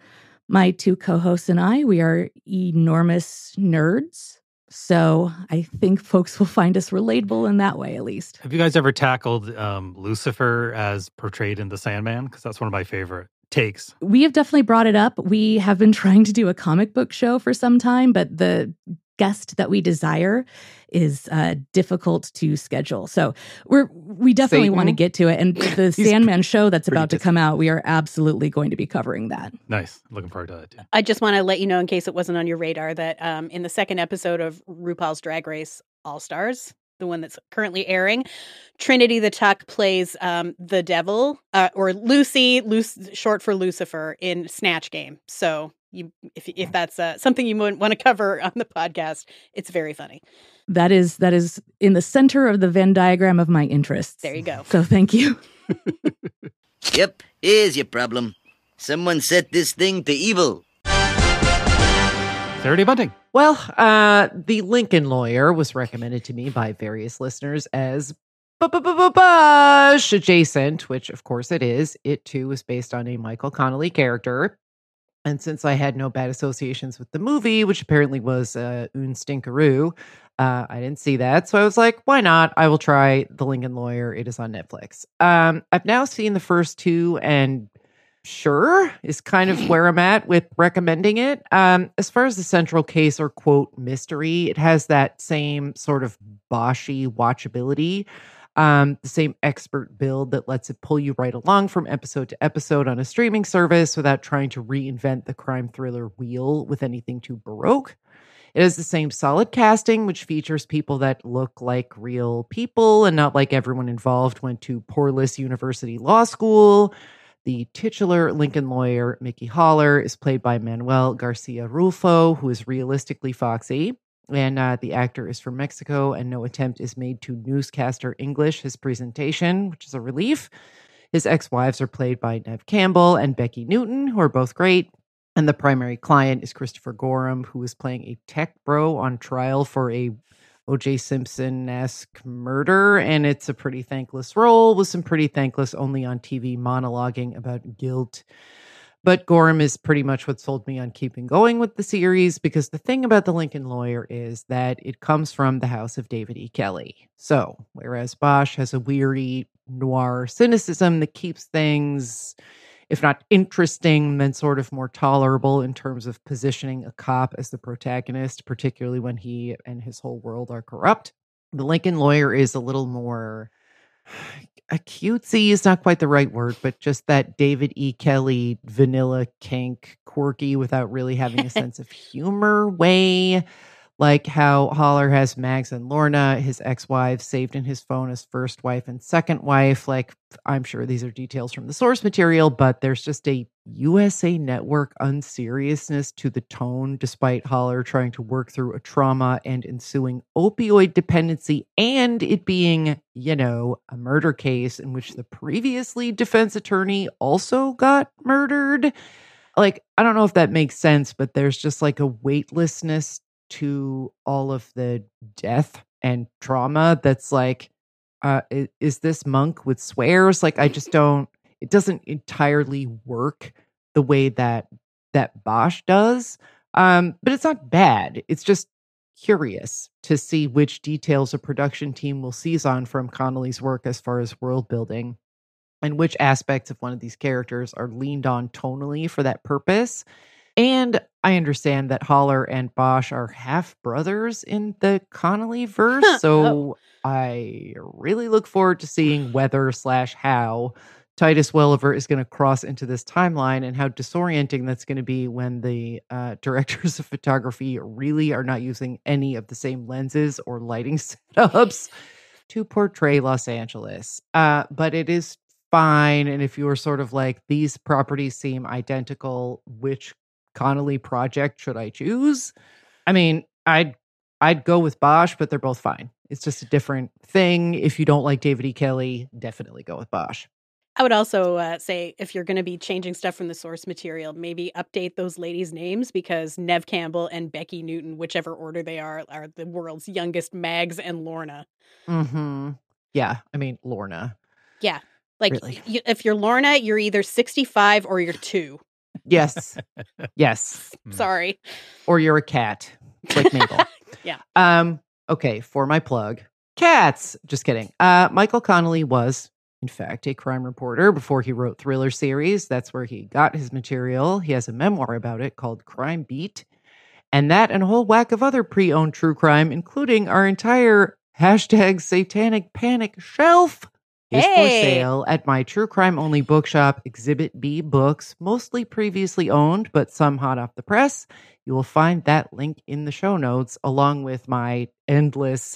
my 2 co-hosts and I, we are enormous nerds. So I think folks will find us relatable in that way, at least. Have you guys ever tackled Lucifer as portrayed in The Sandman? Because that's one of my favorite takes. We have definitely brought it up. We have been trying to do a comic book show for some time, but the guest that we desire is difficult to schedule. So we definitely want to get to it. And the Sandman show that's about to come out, we are absolutely going to be covering that. Nice. Looking forward to that too. I just want to let you know, in case it wasn't on your radar, that in the second episode of RuPaul's Drag Race All-Stars, the one that's currently airing, Trinity the Tuck plays the devil, or Lucy, short for Lucifer, in Snatch Game. So if that's something you want to cover on the podcast, it's very funny. That is in the center of the Venn diagram of my interests. There you go. So thank you. Yep, here's your problem. Someone set this thing to evil. Saturday Bunting. Well, The Lincoln Lawyer was recommended to me by various listeners as Bush adjacent, which of course it is. It too is based on a Michael Connelly character. And since I had no bad associations with the movie, which apparently was Un Stinkeroo, I didn't see that. So I was like, why not? I will try The Lincoln Lawyer. It is on Netflix. I've now seen the first two, and sure is kind of where I'm at with recommending it. As far as the central case or quote mystery, it has that same sort of Boshy watchability. The same expert build that lets it pull you right along from episode to episode on a streaming service without trying to reinvent the crime thriller wheel with anything too baroque. It has the same solid casting, which features people that look like real people and not like everyone involved went to Portland University Law School. The titular Lincoln Lawyer, Mickey Haller, is played by Manuel Garcia Rulfo, who is realistically foxy. And the actor is from Mexico, and no attempt is made to newscaster English his presentation, which is a relief. His ex-wives are played by Neve Campbell and Becky Newton, who are both great. And the primary client is Christopher Gorham, who is playing a tech bro on trial for a O.J. Simpson-esque murder. And it's a pretty thankless role with some pretty thankless only on TV monologuing about guilt. But Gorham is pretty much what sold me on keeping going with the series, because the thing about The Lincoln Lawyer is that it comes from the house of David E. Kelley. So, whereas Bosch has a weary noir cynicism that keeps things, if not interesting, then sort of more tolerable in terms of positioning a cop as the protagonist, particularly when he and his whole world are corrupt. The Lincoln Lawyer is a little more cutesy is not quite the right word, but just that David E. Kelley, vanilla, kink, quirky without really having a sense of humor way. Like how Haller has Mags and Lorna, his ex-wives, saved in his phone as first wife and second wife. Like, I'm sure these are details from the source material, but there's just a USA Network unseriousness to the tone, despite Haller trying to work through a trauma and ensuing opioid dependency, and it being, you know, a murder case in which the previously defense attorney also got murdered. Like, I don't know if that makes sense, but there's just like a weightlessness to all of the death and trauma that's like, is this monk with swears? Like, I just don't, it doesn't entirely work the way that Bosch does. But it's not bad. It's just curious to see which details a production team will seize on from Connelly's work as far as world building, and which aspects of one of these characters are leaned on tonally for that purpose. And I understand that Haller and Bosch are half brothers in the Connelly verse, so I really look forward to seeing whether/how Titus Welliver is going to cross into this timeline, and how disorienting that's going to be when the directors of photography really are not using any of the same lenses or lighting setups to portray Los Angeles. But it is fine, and if you were sort of like, these properties seem identical, which Connelly project should I choose? I mean, I'd go with Bosch, but they're both fine. It's just a different thing. If you don't like David E. Kelley, definitely go with Bosch. I would also say, if you're going to be changing stuff from the source material, maybe update those ladies' names, because Neve Campbell and Becky Newton, whichever order they are the world's youngest Mags and Lorna. Mm-hmm. Yeah, I mean, Lorna. Yeah. Like, really. If you're Lorna, you're either 65 or you're 2. Yes. Yes. Sorry. Or you're a cat, like Mabel. Yeah. Okay, for my plug. Cats! Just kidding. Michael Connelly was, in fact, a crime reporter before he wrote thriller series. That's where he got his material. He has a memoir about it called Crime Beat. And that and a whole whack of other pre-owned true crime, including our entire #Satanic Panic shelf, is for sale at my true crime only bookshop, Exhibit B Books, mostly previously owned, but some hot off the press. You will find that link in the show notes, along with my endless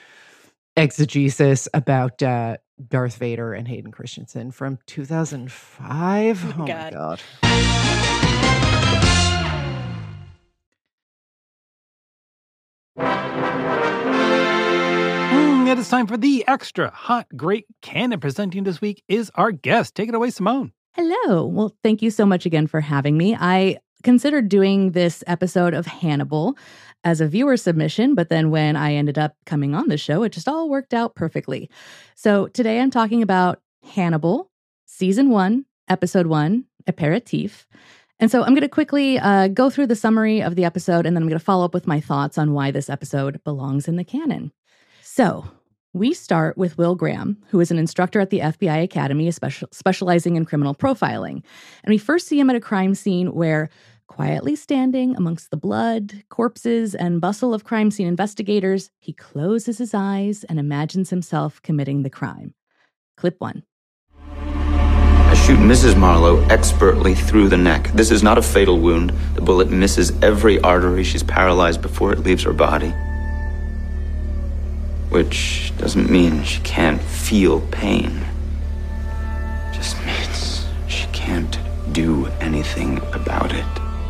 exegesis about Darth Vader and Hayden Christensen from 2005. Oh my God. It is time for the extra hot, great can, and presenting this week is our guest. Take it away, Simone. Hello. Well, thank you so much again for having me. I considered doing this episode of Hannibal as a viewer submission, but then when I ended up coming on the show, it just all worked out perfectly. So today I'm talking about Hannibal, Season 1, Episode 1, Aperitif. And so I'm going to quickly go through the summary of the episode, and then I'm going to follow up with my thoughts on why this episode belongs in the canon. So we start with Will Graham, who is an instructor at the FBI Academy, specializing in criminal profiling. And we first see him at a crime scene where, quietly standing amongst the blood, corpses, and bustle of crime scene investigators, he closes his eyes and imagines himself committing the crime. Clip 1. I shoot Mrs. Marlowe expertly through the neck. This is not a fatal wound. The bullet misses every artery. She's paralyzed before it leaves her body. Which doesn't mean she can't feel pain. Just means she can't do anything about it.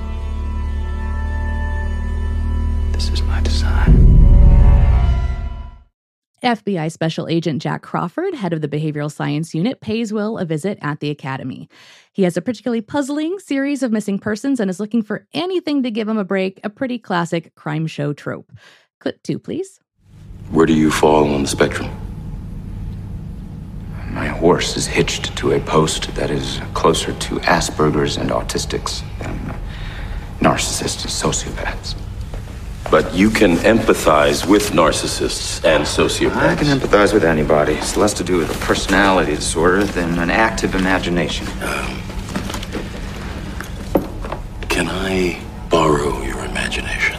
This is my design. FBI Special Agent Jack Crawford, head of the Behavioral Science Unit, pays Will a visit at the Academy. He has a particularly puzzling series of missing persons and is looking for anything to give him a break, a pretty classic crime show trope. Clip 2, please. Where do you fall on the spectrum? My horse is hitched to a post that is closer to Asperger's and autistics than narcissists and sociopaths. But you can empathize with narcissists and sociopaths. I can empathize with anybody. It's less to do with a personality disorder than an active imagination. Can I borrow your imagination?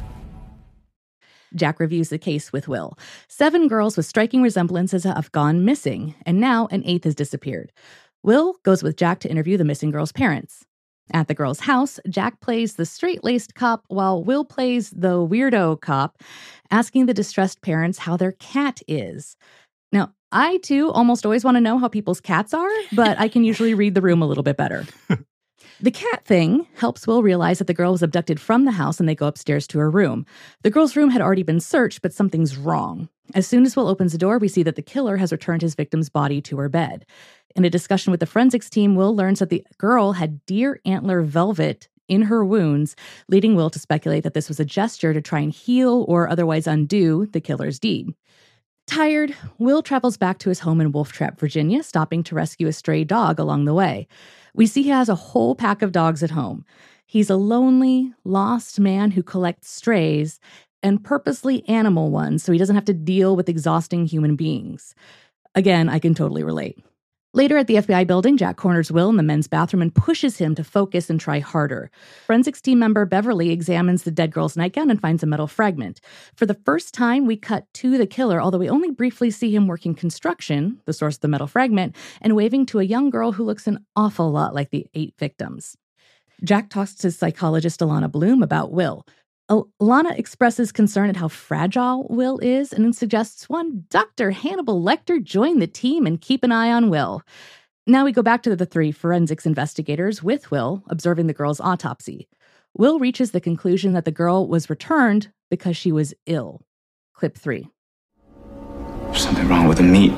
Jack reviews the case with Will. 7 girls with striking resemblances have gone missing, and now an 8th has disappeared. Will goes with Jack to interview the missing girls' parents. At the girls' house, Jack plays the straight-laced cop while Will plays the weirdo cop, asking the distressed parents how their cat is. Now, I, too, almost always want to know how people's cats are, but I can usually read the room a little bit better. The cat thing helps Will realize that the girl was abducted from the house, and they go upstairs to her room. The girl's room had already been searched, but something's wrong. As soon as Will opens the door, we see that the killer has returned his victim's body to her bed. In a discussion with the forensics team, Will learns that the girl had deer antler velvet in her wounds, leading Will to speculate that this was a gesture to try and heal or otherwise undo the killer's deed. Tired, Will travels back to his home in Wolf Trap, Virginia, stopping to rescue a stray dog along the way. We see he has a whole pack of dogs at home. He's a lonely, lost man who collects strays and purposely animal ones so he doesn't have to deal with exhausting human beings. Again, I can totally relate. Later at the FBI building, Jack corners Will in the men's bathroom and pushes him to focus and try harder. Forensics team member Beverly examines the dead girl's nightgown and finds a metal fragment. For the first time, we cut to the killer, although we only briefly see him working construction, the source of the metal fragment, and waving to a young girl who looks an awful lot like the 8 victims. Jack talks to psychologist Alana Bloom about Will. Alana expresses concern at how fragile Will is and then suggests one Dr. Hannibal Lecter join the team and keep an eye on Will. Now we go back to the 3 forensics investigators with Will observing the girl's autopsy. Will reaches the conclusion that the girl was returned because she was ill. Clip 3. There's something wrong with the meat.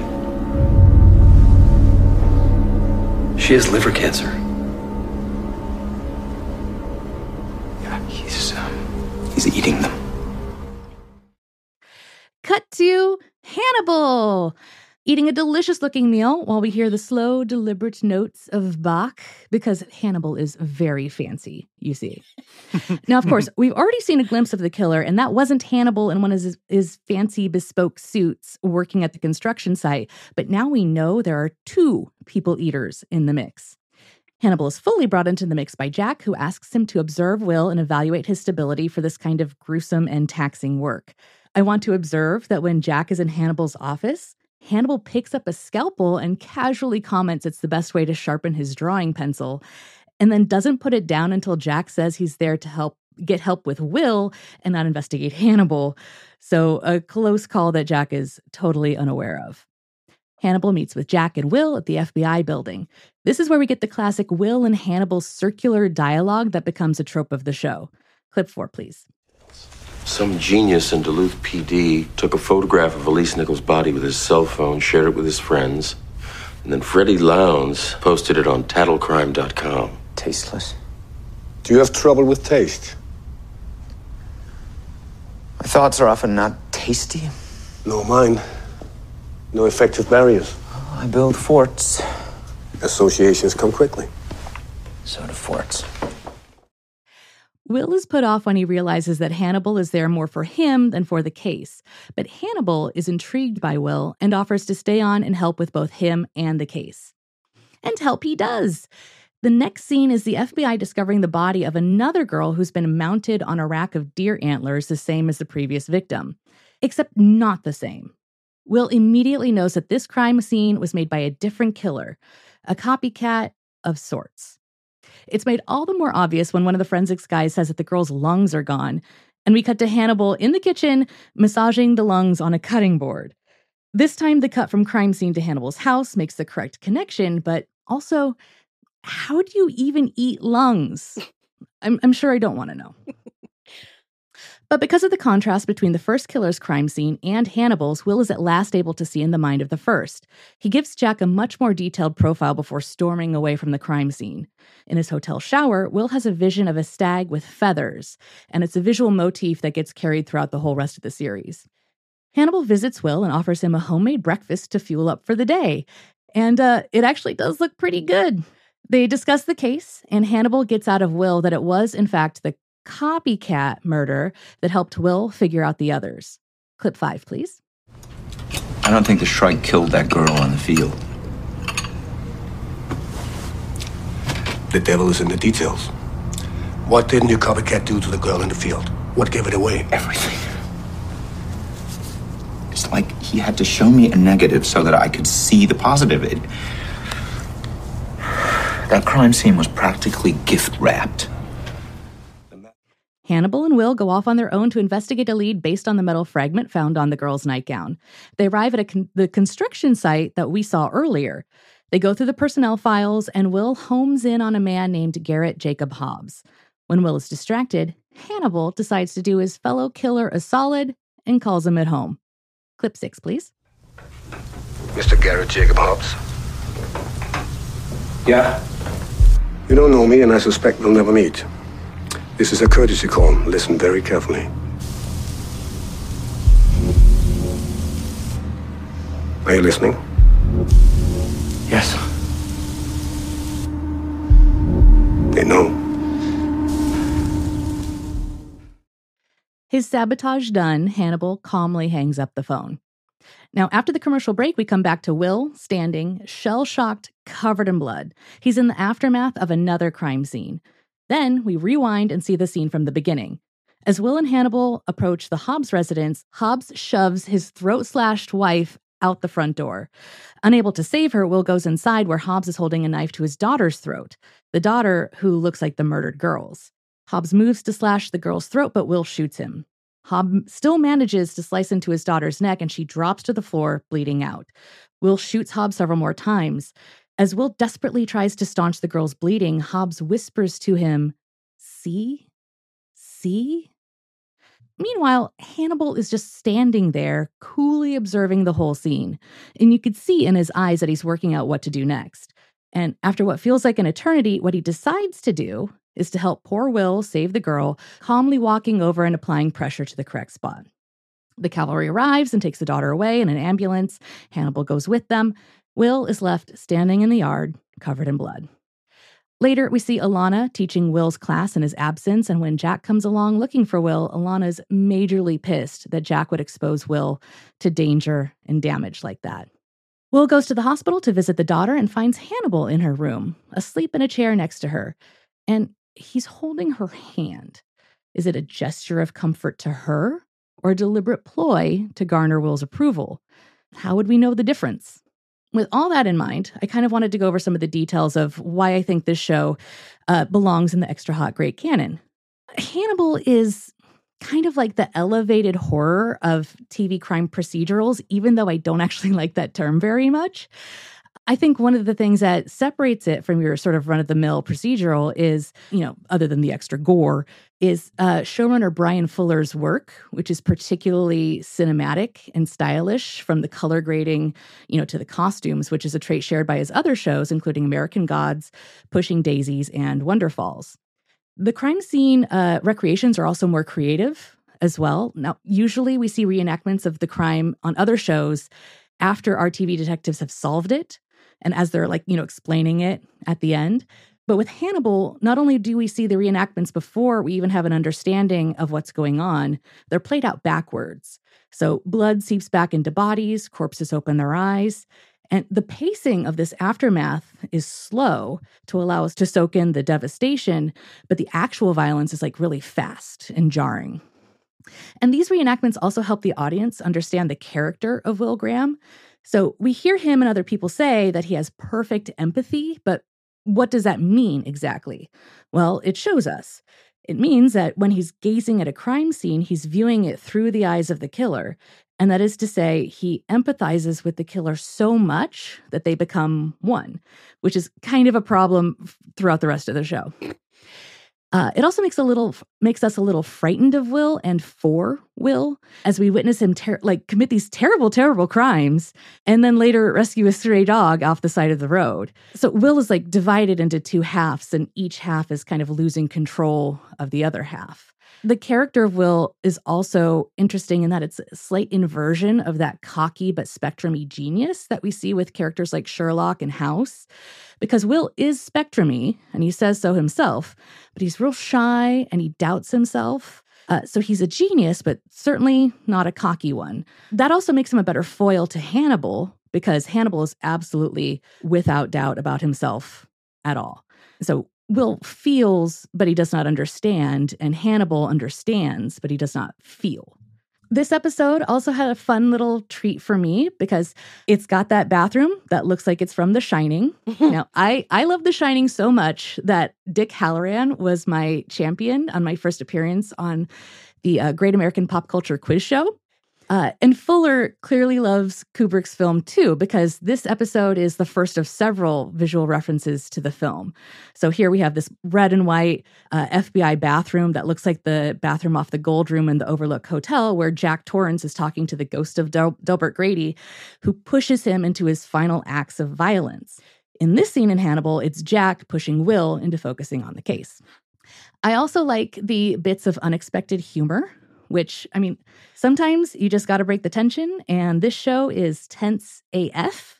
She has liver cancer. Yeah, he's eating them. Cut to Hannibal, eating a delicious-looking meal while we hear the slow, deliberate notes of Bach, because Hannibal is very fancy, you see. Now, of course, we've already seen a glimpse of the killer, and that wasn't Hannibal in one of his fancy bespoke suits working at the construction site, but now we know there are 2 people-eaters in the mix. Hannibal is fully brought into the mix by Jack, who asks him to observe Will and evaluate his stability for this kind of gruesome and taxing work. I want to observe that when Jack is in Hannibal's office, Hannibal picks up a scalpel and casually comments it's the best way to sharpen his drawing pencil, and then doesn't put it down until Jack says he's there to get help with Will and not investigate Hannibal. So a close call that Jack is totally unaware of. Hannibal meets with Jack and Will at the FBI building. This is where we get the classic Will and Hannibal circular dialogue that becomes a trope of the show. Clip 4, please. Some genius in Duluth PD took a photograph of Elise Nichols' body with his cell phone, shared it with his friends. And then Freddie Lowndes posted it on tattlecrime.com. Tasteless. Do you have trouble with taste? My thoughts are often not tasty. No, mine. No effective barriers. Oh, I build forts. Associations come quickly. So do forts. Will is put off when he realizes that Hannibal is there more for him than for the case. But Hannibal is intrigued by Will and offers to stay on and help with both him and the case. And help he does. The next scene is the FBI discovering the body of another girl who's been mounted on a rack of deer antlers, the same as the previous victim. Except not the same. Will immediately knows that this crime scene was made by a different killer, a copycat of sorts. It's made all the more obvious when one of the forensics guys says that the girl's lungs are gone, and we cut to Hannibal in the kitchen massaging the lungs on a cutting board. This time, the cut from crime scene to Hannibal's house makes the correct connection, but also, how do you even eat lungs? I'm sure I don't want to know. But because of the contrast between the first killer's crime scene and Hannibal's, Will is at last able to see in the mind of the first. He gives Jack a much more detailed profile before storming away from the crime scene. In his hotel shower, Will has a vision of a stag with feathers, and it's a visual motif that gets carried throughout the whole rest of the series. Hannibal visits Will and offers him a homemade breakfast to fuel up for the day. And it actually does look pretty good. They discuss the case, and Hannibal gets out of Will that it was, in fact, the copycat murder that helped Will figure out the others. Clip 5, please. I don't think the Shrike killed that girl on the field. The devil is in the details. What didn't your copycat do to the girl in the field? What gave it away? Everything. It's like he had to show me a negative so that I could see the positive. That crime scene was practically gift-wrapped. Hannibal and Will go off on their own to investigate a lead based on the metal fragment found on the girl's nightgown. They arrive at the construction site that we saw earlier. They go through the personnel files, and Will homes in on a man named Garrett Jacob Hobbs. When Will is distracted, Hannibal decides to do his fellow killer a solid and calls him at home. Clip 6, please. Mr. Garrett Jacob Hobbs. Yeah? You don't know me, and I suspect we'll never meet. This is a courtesy call. Listen very carefully. Are you listening? Yes. They know. His sabotage done, Hannibal calmly hangs up the phone. Now, after the commercial break, we come back to Will, standing, shell-shocked, covered in blood. He's in the aftermath of another crime scene. Then we rewind and see the scene from the beginning. As Will and Hannibal approach the Hobbs residence, Hobbs shoves his throat-slashed wife out the front door. Unable to save her, Will goes inside where Hobbs is holding a knife to his daughter's throat, the daughter who looks like the murdered girl's. Hobbs moves to slash the girl's throat, but Will shoots him. Hobbs still manages to slice into his daughter's neck, and she drops to the floor, bleeding out. Will shoots Hobbs several more times. As Will desperately tries to staunch the girl's bleeding, Hobbs whispers to him, "See? See?" Meanwhile, Hannibal is just standing there, coolly observing the whole scene. And you could see in his eyes that he's working out what to do next. And after what feels like an eternity, what he decides to do is to help poor Will save the girl, calmly walking over and applying pressure to the correct spot. The cavalry arrives and takes the daughter away in an ambulance. Hannibal goes with them. Will is left standing in the yard, covered in blood. Later, we see Alana teaching Will's class in his absence, and when Jack comes along looking for Will, Alana's majorly pissed that Jack would expose Will to danger and damage like that. Will goes to the hospital to visit the daughter and finds Hannibal in her room, asleep in a chair next to her, and he's holding her hand. Is it a gesture of comfort to her, or a deliberate ploy to garner Will's approval? How would we know the difference? With all that in mind, I kind of wanted to go over some of the details of why I think this show belongs in the Extra Hot Great canon. Hannibal is kind of like the elevated horror of TV crime procedurals, even though I don't actually like that term very much. I think one of the things that separates it from your sort of run-of-the-mill procedural is, other than the extra gore, is showrunner Brian Fuller's work, which is particularly cinematic and stylish, from the color grading, to the costumes, which is a trait shared by his other shows, including American Gods, Pushing Daisies, and Wonder Falls. The crime scene recreations are also more creative as well. Now, usually we see reenactments of the crime on other shows after our TV detectives have solved it, and as they're explaining it at the end. But with Hannibal, not only do we see the reenactments before we even have an understanding of what's going on, they're played out backwards. So blood seeps back into bodies, corpses open their eyes, and the pacing of this aftermath is slow to allow us to soak in the devastation, but the actual violence is really fast and jarring. And these reenactments also help the audience understand the character of Will Graham. So we hear him and other people say that he has perfect empathy, but what does that mean exactly? Well, it shows us. It means that when he's gazing at a crime scene, he's viewing it through the eyes of the killer. And that is to say, he empathizes with the killer so much that they become one, which is kind of a problem throughout the rest of the show. It also makes us a little frightened of Will and for Will as we witness him commit these terrible, terrible crimes and then later rescue a stray dog off the side of the road. So Will is divided into two halves, and each half is kind of losing control of the other half. The character of Will is also interesting in that it's a slight inversion of that cocky but spectrum-y genius that we see with characters like Sherlock and House. Because Will is spectrum-y, and he says so himself, but he's real shy and he doubts himself. So he's a genius, but certainly not a cocky one. That also makes him a better foil to Hannibal, because Hannibal is absolutely without doubt about himself at all. So Will feels, but he does not understand, and Hannibal understands, but he does not feel. This episode also had a fun little treat for me because it's got that bathroom that looks like it's from The Shining. Now, I love The Shining so much that Dick Halloran was my champion on my first appearance on the Great American Pop Culture Quiz Show. And Fuller clearly loves Kubrick's film too, because this episode is the first of several visual references to the film. So here we have this red and white FBI bathroom that looks like the bathroom off the Gold Room in the Overlook Hotel, where Jack Torrance is talking to the ghost of Delbert Grady, who pushes him into his final acts of violence. In this scene in Hannibal, it's Jack pushing Will into focusing on the case. I also like the bits of unexpected humor, which, sometimes you just got to break the tension, and this show is tense AF.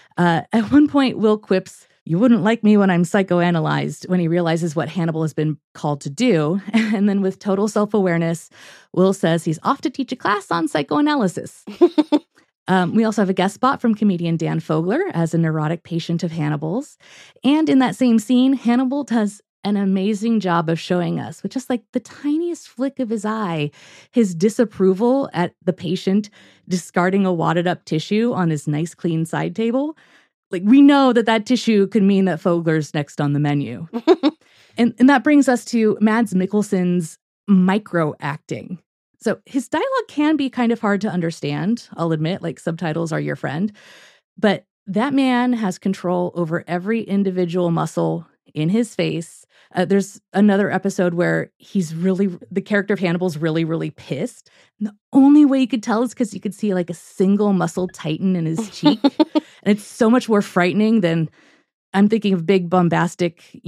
At one point, Will quips, "You wouldn't like me when I'm psychoanalyzed," when he realizes what Hannibal has been called to do. And then with total self-awareness, Will says he's off to teach a class on psychoanalysis. We also have a guest spot from comedian Dan Fogler as a neurotic patient of Hannibal's. And in that same scene, Hannibal does an amazing job of showing us, with just the tiniest flick of his eye, his disapproval at the patient discarding a wadded up tissue on his nice clean side table. We know that tissue could mean that Fogler's next on the menu. and that brings us to Mads Mikkelsen's micro acting. So his dialogue can be kind of hard to understand, I'll admit, subtitles are your friend. But that man has control over every individual muscle in his face. There's another episode where the character of Hannibal's really, really pissed. And the only way you could tell is because you could see a single muscle tighten in his cheek. And it's so much more frightening than, I'm thinking of big bombastic,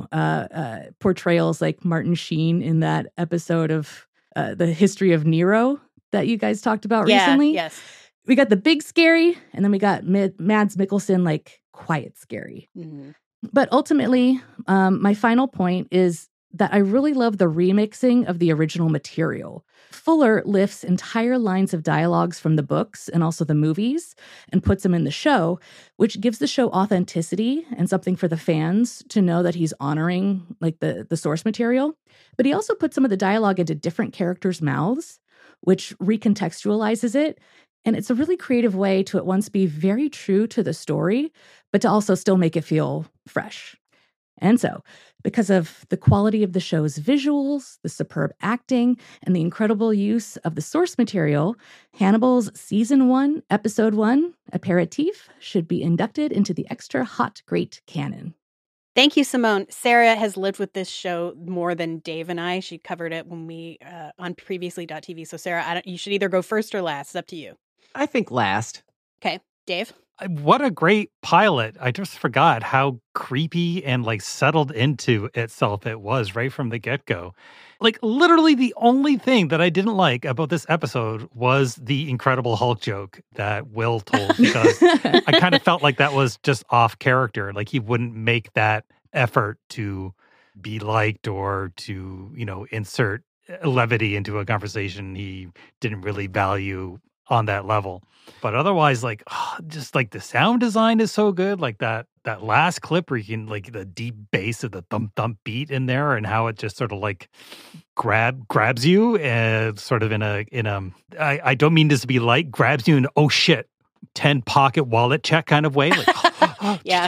portrayals like Martin Sheen in that episode of The History of Nero that you guys talked about recently. Yes. We got the big scary, and then we got Mads Mikkelsen, quiet scary. Mm-hmm. But ultimately, my final point is that I really love the remixing of the original material. Fuller lifts entire lines of dialogues from the books and also the movies and puts them in the show, which gives the show authenticity and something for the fans to know that he's honoring the source material. But he also puts some of the dialogue into different characters' mouths, which recontextualizes it. And it's a really creative way to at once be very true to the story, but to also still make it feel fresh. And so, Because of the quality of the show's visuals, the superb acting, and the incredible use of the source material, Hannibal's Season 1, Episode 1, Aperitif, should be inducted into the Extra Hot Great canon. Thank you, Simone. Sarah has lived with this show more than Dave and I. She covered it when we on previously.tv. So, Sarah, you should either go first or last. It's up to you. I think last. Okay. Dave? What a great pilot. I just forgot how creepy and like settled into itself it was right from the get-go. Like literally the only thing that I didn't like about this episode was the Incredible Hulk joke that Will told, because I kind of felt like that was just off character. Like he wouldn't make that effort to be liked or to, insert levity into a conversation he didn't really value on that level. But otherwise, just like the sound design is so good. Like that last clip where you can like the deep bass of the thump thump beat in there, and how it just sort of like grabs you, sort of in a I don't mean this to be light, grabs you in oh shit 10 pocket wallet check kind of way. Like yeah.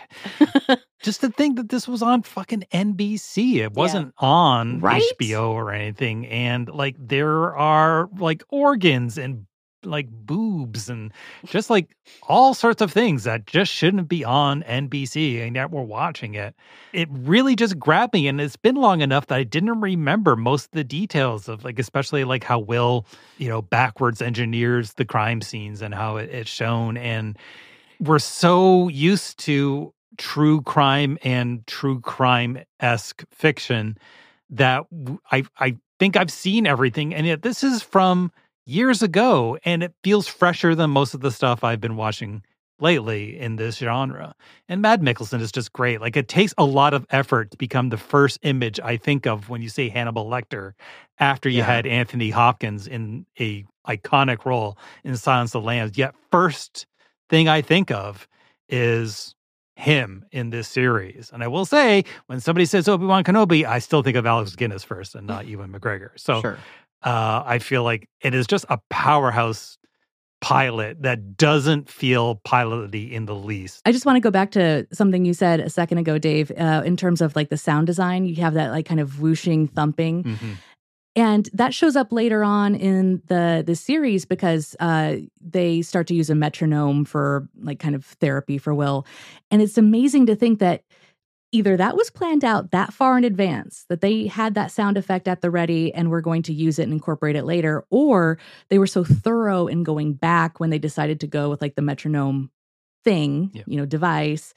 Just to think that this was on fucking NBC. It wasn't on HBO or anything. And like there are like organs and like boobs and just like all sorts of things that just shouldn't be on NBC, and yet we're watching it. It really just grabbed me, and it's been long enough that I didn't remember most of the details of like, especially like how Will, backwards engineers the crime scenes and how it's shown. And we're so used to true crime and true crime-esque fiction that I think I've seen everything, and yet this is from years ago, and it feels fresher than most of the stuff I've been watching lately in this genre. And Mads Mikkelsen is just great. Like it takes a lot of effort to become the first image I think of when you say Hannibal Lecter, after you had Anthony Hopkins in a iconic role in Silence of the Lambs. Yet first thing I think of is him in this series. And I will say, when somebody says Obi-Wan Kenobi, I still think of Alex Guinness first and not Ewan McGregor. So sure. I feel like it is just a powerhouse pilot that doesn't feel pilot-y in the least. I just want to go back to something you said a second ago, Dave, in terms of like the sound design. You have that like kind of whooshing thumping. Mm-hmm. And that shows up later on in the series because they start to use a metronome for like kind of therapy for Will. And it's amazing to think that either that was planned out that far in advance, that they had that sound effect at the ready and were going to use it and incorporate it later, or they were so thorough in going back when they decided to go with like the metronome thing, device,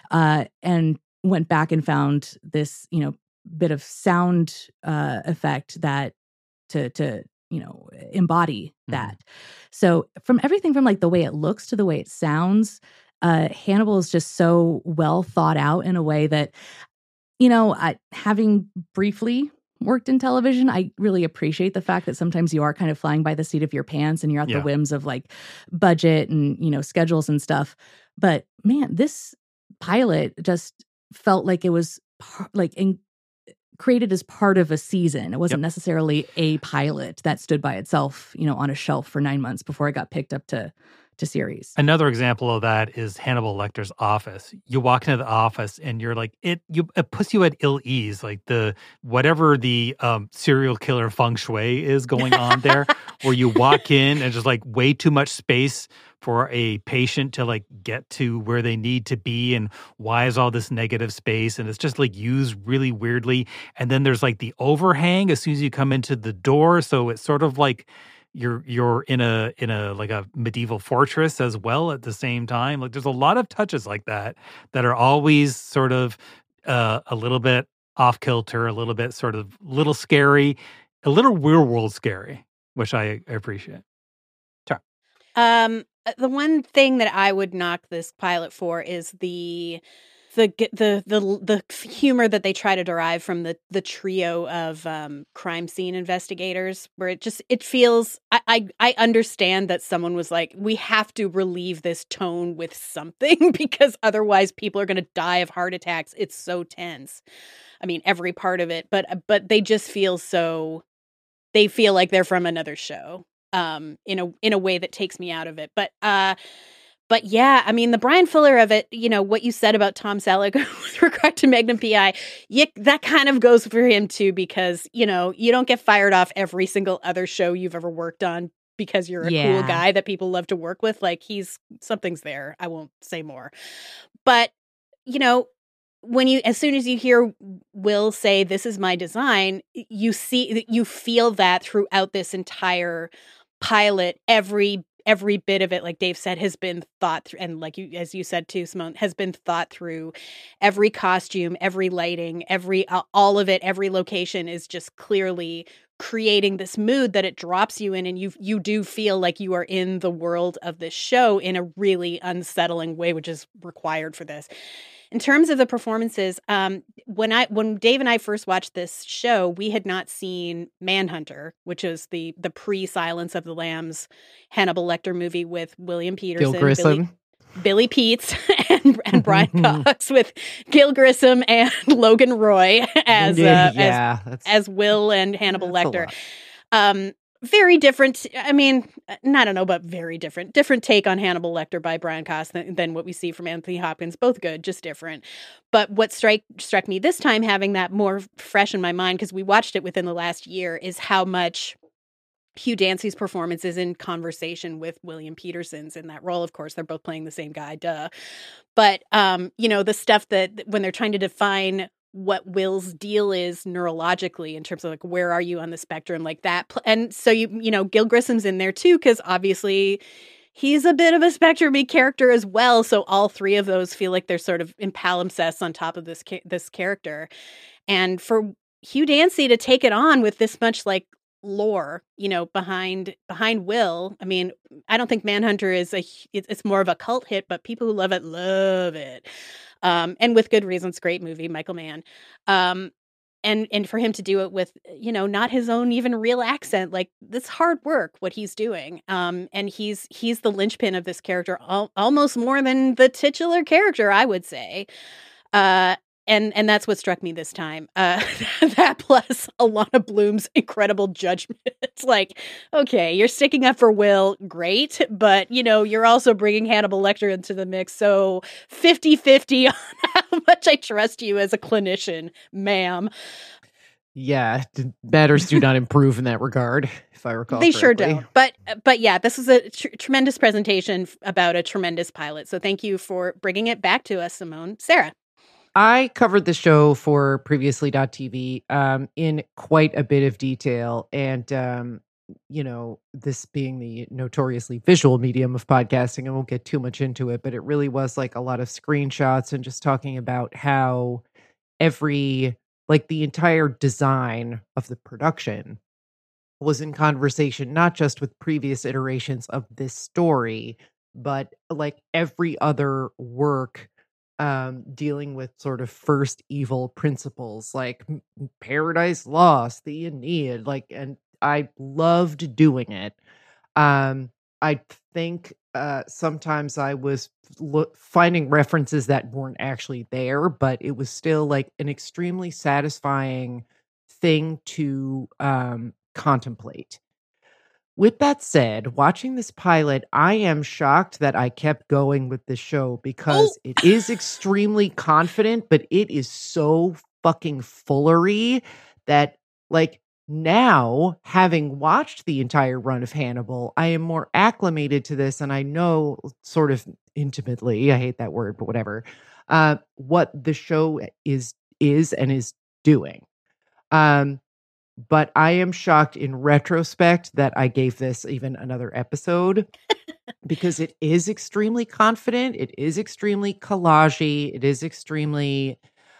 and went back and found this, bit of sound effect that to embody that. So from everything from like the way it looks to the way it sounds, Hannibal is just so well thought out in a way that, having briefly worked in television, I really appreciate the fact that sometimes you are kind of flying by the seat of your pants and you're at the whims of like budget and, schedules and stuff. But man, this pilot just felt like it was created as part of a season. It wasn't necessarily a pilot that stood by itself, on a shelf for 9 months before it got picked up to series. Another example of that is Hannibal Lecter's office. You walk into the office and you're like, it puts you at ill ease. Like whatever the serial killer feng shui is going on there, where you walk in and just like way too much space for a patient to like get to where they need to be, and why is all this negative space, and it's just like used really weirdly. And then there's like the overhang as soon as you come into the door, so it's sort of like you're in a like a medieval fortress as well at the same time. Like there's a lot of touches like that are always sort of a little bit off kilter, a little bit sort of little scary, a little real world scary, which I appreciate. The one thing that I would knock this pilot for is the humor that they try to derive from the trio of crime scene investigators, where it feels, I understand that someone was like, we have to relieve this tone with something because otherwise people are going to die of heart attacks. It's so tense. I mean, every part of it, but they just feel they feel like they're from another show. In a way that takes me out of it. But But yeah, I mean, the Brian Fuller of it, you know, what you said about Tom Selleck with regard to Magnum P.I., that kind of goes for him too, because, you know, you don't get fired off every single other show you've ever worked on because you're a cool guy that people love to work with. Like, something's there. I won't say more. But, you know, as soon as you hear Will say, "This is my design," you feel that throughout this entire pilot. Every bit of it, like Dave said, has been thought through, and as you said too, Simone, has been thought through. Every costume, every lighting, all of it, every location is just clearly creating this mood that it drops you in, and you do feel like you are in the world of this show in a really unsettling way, which is required for this. In terms of the performances, when Dave and I first watched this show, we had not seen Manhunter, which is the pre-Silence of the Lambs Hannibal Lecter movie with William Peterson, Gil Grissom, Billy Peets, and Brian Cox, with Gil Grissom and Logan Roy as Will and Hannibal Lecter. Very different. I mean, I don't know, but very different. Different take on Hannibal Lecter by Brian Cox than what we see from Anthony Hopkins. Both good, just different. But what struck me this time, having that more fresh in my mind, because we watched it within the last year, is how much Hugh Dancy's performance is in conversation with William Peterson's in that role. Of course, they're both playing the same guy, duh. But, you know, the stuff that when they're trying to define what Will's deal is neurologically in terms of like, where are you on the spectrum, like that. And so, you know, Gil Grissom's in there too, because obviously he's a bit of a spectrum-y character as well. So all three of those feel like they're sort of in palimpsests on top of this character. And for Hugh Dancy to take it on with this much like lore, you know, behind Will. I mean, I don't think Manhunter is it's more of a cult hit, but people who love it. And with good reasons. Great movie, Michael Mann. And for him to do it with, you know, not his own even real accent, like this hard work, what he's doing. And he's the linchpin of this character almost more than the titular character, I would say. And that's what struck me this time. That plus Alana Bloom's incredible judgment. It's like, okay, you're sticking up for Will, great, but, you know, you're also bringing Hannibal Lecter into the mix, so 50-50 on how much I trust you as a clinician, ma'am. Yeah, matters do not improve in that regard, if I recall They correctly. sure don't. But yeah, this was a tremendous presentation about a tremendous pilot, so thank you for bringing it back to us, Simone. Sarah. I covered the show for Previously.tv in quite a bit of detail. And, you know, this being the notoriously visual medium of podcasting, I won't get too much into it, but it really was like a lot of screenshots and just talking about how the entire design of the production was in conversation, not just with previous iterations of this story, but like every other work dealing with sort of first evil principles like Paradise Lost, the Aeneid, and I loved doing it. I think sometimes I was finding references that weren't actually there, but it was still like an extremely satisfying thing to contemplate. With that said, watching this pilot, I am shocked that I kept going with the show because it is extremely confident, but it is so fucking foolery that, like, now, having watched the entire run of Hannibal, I am more acclimated to this, and I know sort of intimately, I hate that word, but whatever, what the show is doing. But I am shocked in retrospect that I gave this even another episode because it is extremely confident. It is extremely collage-y. It is extremely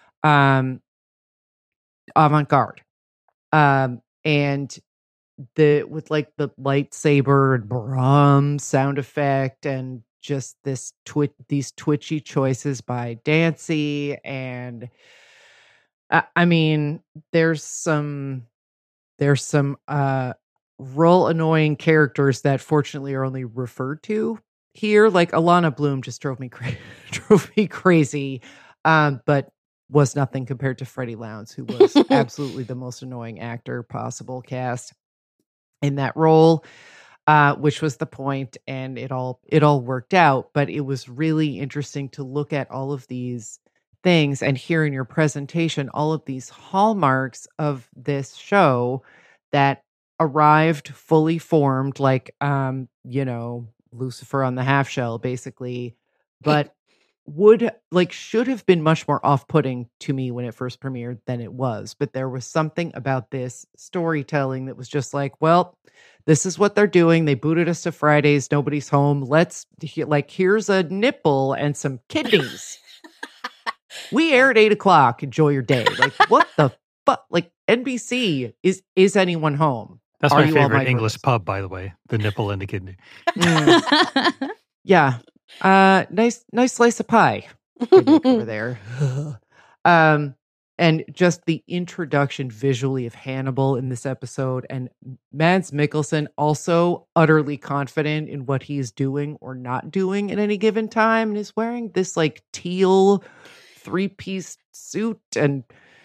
avant-garde. And with like the lightsaber and brum sound effect and just these twitchy choices by Dancy. And I mean, there's some real annoying characters that fortunately are only referred to here. Like Alana Bloom just drove me crazy, but was nothing compared to Freddie Lounds, who was absolutely the most annoying actor possible cast in that role. which was the point, and it all worked out. But it was really interesting to look at all of these things and hear in your presentation all of these hallmarks of this show that arrived fully formed, like Lucifer on the half shell, basically, but should have been much more off-putting to me when it first premiered than it was. But there was something about this storytelling that was just like, well, this is what they're doing. They booted us to Fridays. Nobody's home. Here's a nipple and some kidneys. We air at 8:00. Enjoy your day. Like, what the fuck? Like, NBC, is anyone home? That's my favorite English pub, by the way. The nipple and the kidney. Yeah. Nice slice of pie over there. And just the introduction visually of Hannibal in this episode, and Mads Mikkelsen also utterly confident in what he's doing or not doing at any given time, and is wearing this like teal 3-piece suit, and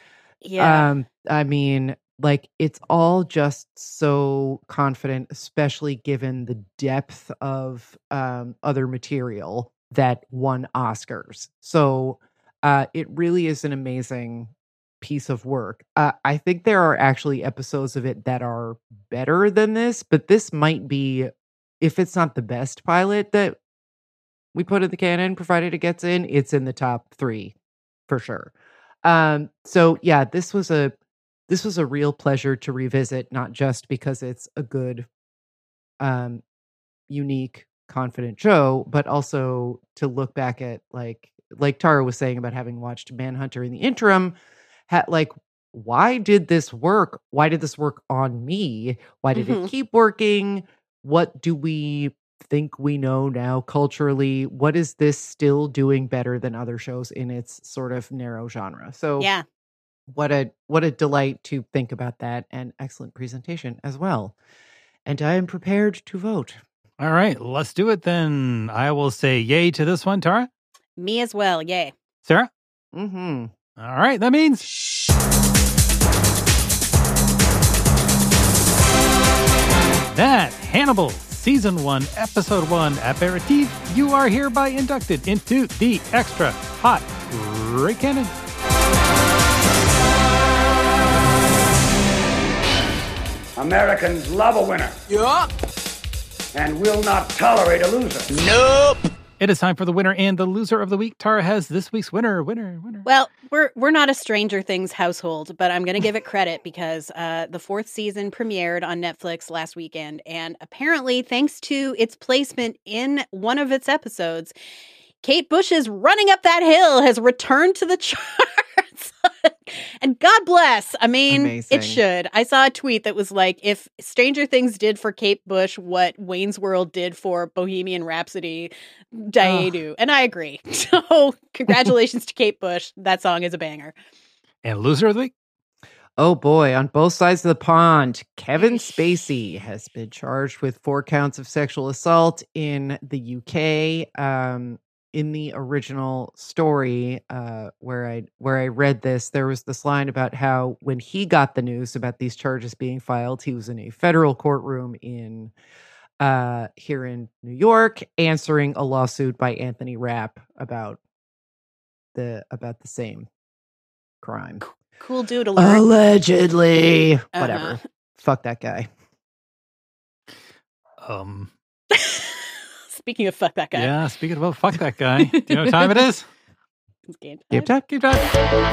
I mean, like, it's all just so confident, especially given the depth of other material that won Oscars. So it really is an amazing piece of work. I think there are actually episodes of it that are better than this, but this might be, if it's not the best pilot that we put in the canon, provided it gets in, it's in the top 3 for sure. So yeah, this was a real pleasure to revisit, not just because it's a good, unique, confident show, but also to look back at, like Tara was saying about having watched Manhunter in the interim, why did this work? Why did this work on me? Why did it keep working? What do we think we know now culturally? What is this still doing better than other shows in its sort of narrow genre? So yeah. What a delight to think about that, and excellent presentation as well. And I am prepared to vote. All right, let's do it then. I will say yay to this one, Tara. Me as well, yay. Sarah? Mm-hmm. All right, that means that Hannibal Season 1, Episode 1, Aperitif, you are hereby inducted into the Extra Hot Great Canon. Americans love a winner. Yup. And will not tolerate a loser. Nope. It is time for the winner and the loser of the week. Tara has this week's winner. Well, we're not a Stranger Things household, but I'm going to give it credit because the 4th season premiered on Netflix last weekend, and apparently, thanks to its placement in one of its episodes, Kate Bush's Running Up That Hill has returned to the charts. And God bless. I mean, amazing. It should. I saw a tweet that was like, if Stranger Things did for Kate Bush what Wayne's World did for Bohemian Rhapsody, Daedu. And I agree. So congratulations to Kate Bush. That song is a banger. And loser of the week? Oh boy, on both sides of the pond, Kevin Spacey has been charged with 4 counts of sexual assault in the UK. In the original story, where I read this, there was this line about how when he got the news about these charges being filed, he was in a federal courtroom in here in New York, answering a lawsuit by Anthony Rapp about the same crime. Cool dude alert. Allegedly. Whatever. Fuck that guy. Speaking of fuck that guy. Yeah, speaking about fuck that guy. Do you know what time it is? It's game time. Game time.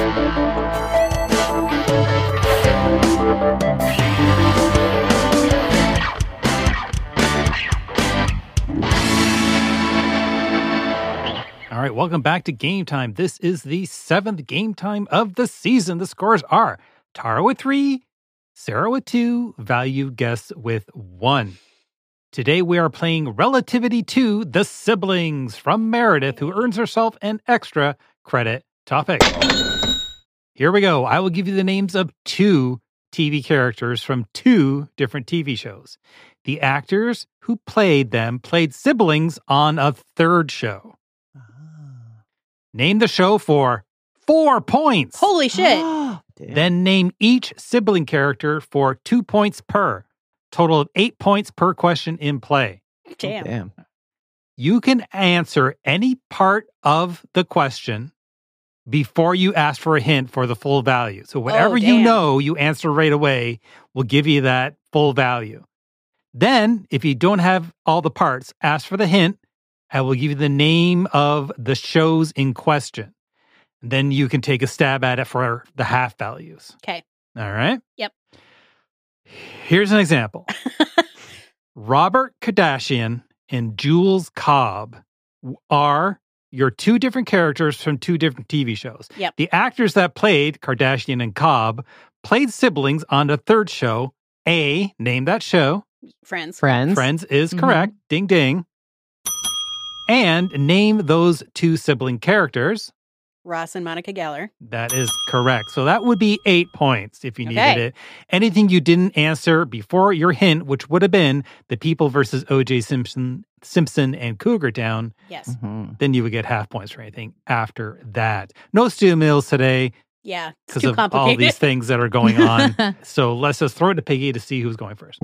All right, welcome back to Game Time. This is the 7th Game Time of the season. The scores are Tara with 3, Sarah with 2, Value Guess with 1. Today we are playing Relativity 2, The Siblings, from Meredith, who earns herself an extra credit topic. Here we go. I will give you the names of 2 TV characters from 2 different TV shows. The actors who played them played siblings on a 3rd show. Name the show for 4 points. Holy shit. Then name each sibling character for 2 points per. Total of 8 points per question in play. Damn. Oh, damn. You can answer any part of the question before you ask for a hint for the full value. So whatever you know, you answer right away, will give you that full value. Then, if you don't have all the parts, ask for the hint. I will give you the name of the shows in question. Then you can take a stab at it for the half values. Okay. All right? Yep. Here's an example. Robert Kardashian and Jules Cobb are your two different characters from two different TV shows. Yep. The actors that played Kardashian and Cobb played siblings on the third show. A, name that show. Friends. Friends is correct. Ding, ding. And name those two sibling characters. Ross and Monica Geller. That is correct. So that would be 8 points if you needed it. Anything you didn't answer before your hint, which would have been the People versus O.J. Simpson and Cougar Town, yes, then you would get half points for anything after that. No stew meals today. Yeah, because of all these things that are going on. So let's just throw it to Piggy to see who's going first.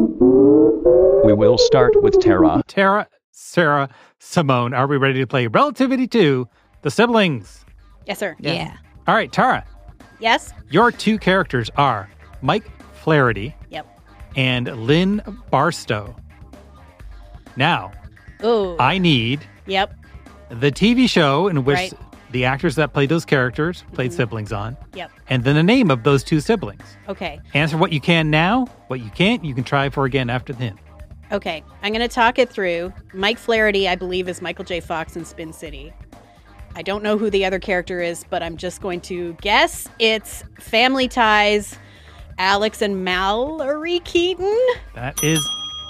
We will start with Tara. Tara, Sarah, Simone, are we ready to play Relativity 2, The Siblings? Yes, sir. Yeah. All right, Tara. Yes. Your two characters are Mike Flaherty and Lynn Barstow. Now, I need the TV show in which the actors that played those characters played siblings on. Yep. And then the name of those two siblings. Okay. Answer what you can now. What you can't, you can try for again after the hint. Okay. I'm going to talk it through. Mike Flaherty, I believe, is Michael J. Fox in Spin City. I don't know who the other character is, but I'm just going to guess it's Family Ties, Alex and Mallory Keaton. That is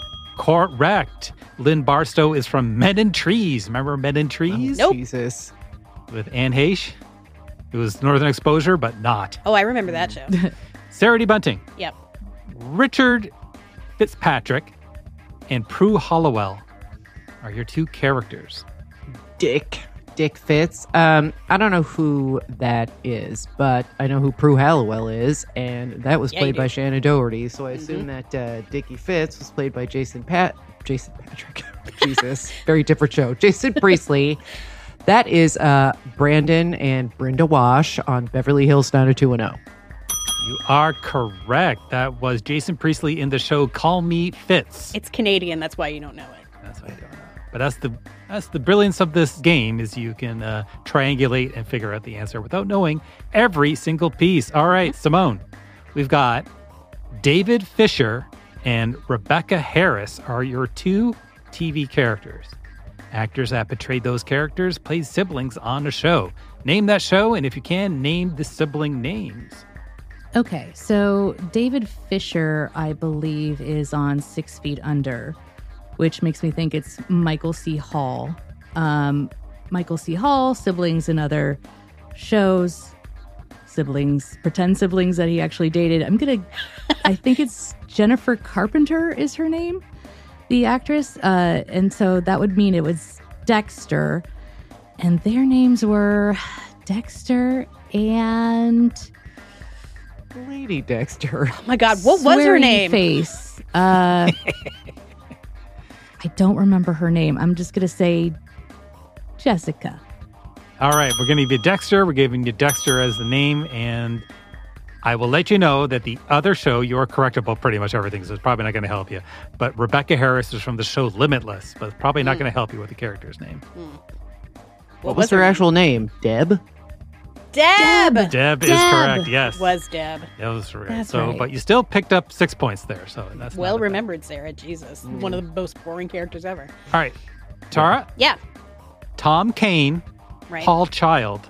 correct. Lynn Barstow is from Men in Trees. Remember Men in Trees? Nope. Jesus. With Anne Heche. It was Northern Exposure, but not. Oh, I remember that show. Sarah D. Bunting. Yep. Richard Fitzpatrick and Prue Hollowell are your two characters. Dick Fitz. I don't know who that is, but I know who Prue Hollowell is, and that was played by Shannon Doherty. So I assume that Dickie Fitz was played by Jason Patrick. Jesus, very different show. Jason Priestley. That is Brandon and Brenda Wash on Beverly Hills 90210. You are correct. That was Jason Priestley in the show Call Me Fitz. It's Canadian. That's why you don't know it. That's why you don't know. But that's the brilliance of this game is you can triangulate and figure out the answer without knowing every single piece. All right, Simone, we've got David Fisher and Rebecca Harris are your two TV characters. Actors that portrayed those characters played siblings on a show. Name that show, and if you can, name the sibling names. Okay, so David Fisher, I believe, is on 6 Feet Under, which makes me think it's Michael C. Hall. Michael C. Hall, siblings in other shows, siblings, pretend siblings that he actually dated. I think it's Jennifer Carpenter is her name, the actress. And so that would mean it was Dexter. And their names were Dexter and... Lady Dexter. Oh my God, what was her name? Face. I don't remember her name. I'm just going to say Jessica. All right, we're going to give you Dexter. We're giving you Dexter as the name, and I will let you know that the other show, you're correct about pretty much everything, so it's probably not going to help you. But Rebecca Harris is from the show Limitless, but it's probably not going to help you with the character's name. What was her actual name? Deb? Deb is correct, yes. Was Deb. That was right. That's so, right. But you still picked up 6 points there, so that's well remembered, Sarah. Jesus. One of the most boring characters ever. All right. Tara? Yeah. Tom Kane, Right. Paul Child.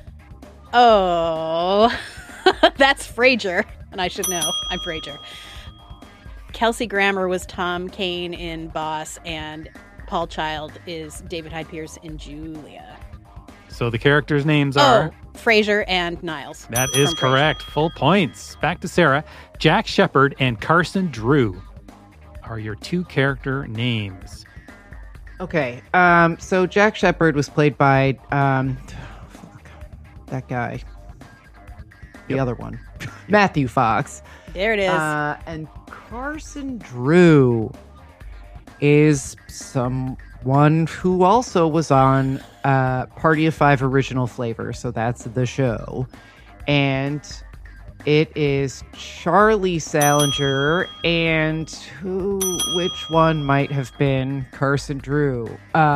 Oh, that's Frasier, and I should know. I'm Frasier. Kelsey Grammer was Tom Kane in Boss, and Paul Child is David Hyde Pierce in Julia. So the characters' names are? Frasier and Niles. That is correct. Full points. Back to Sarah. Jack Shepard and Carson Drew are your two character names. Okay. So Jack Shepard was played by that guy. the other one. Matthew Fox. There it is. And Carson Drew is someone who also was on Party of Five Original Flavor. So that's the show. And it is Charlie Salinger and which one might have been Carson Drew?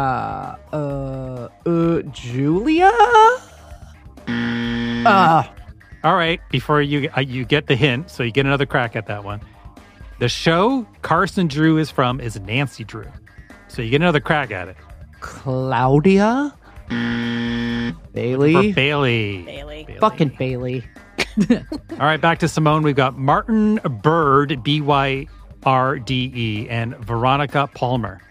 Julia? All right, before you get the hint, so you get another crack at that one. The show Carson Drew is from is Nancy Drew. So you get another crack at it. Claudia? Bailey? Bailey. Fucking Bailey. All right, back to Simone. We've got Martin Bird, Byrde, and Veronica Palmer.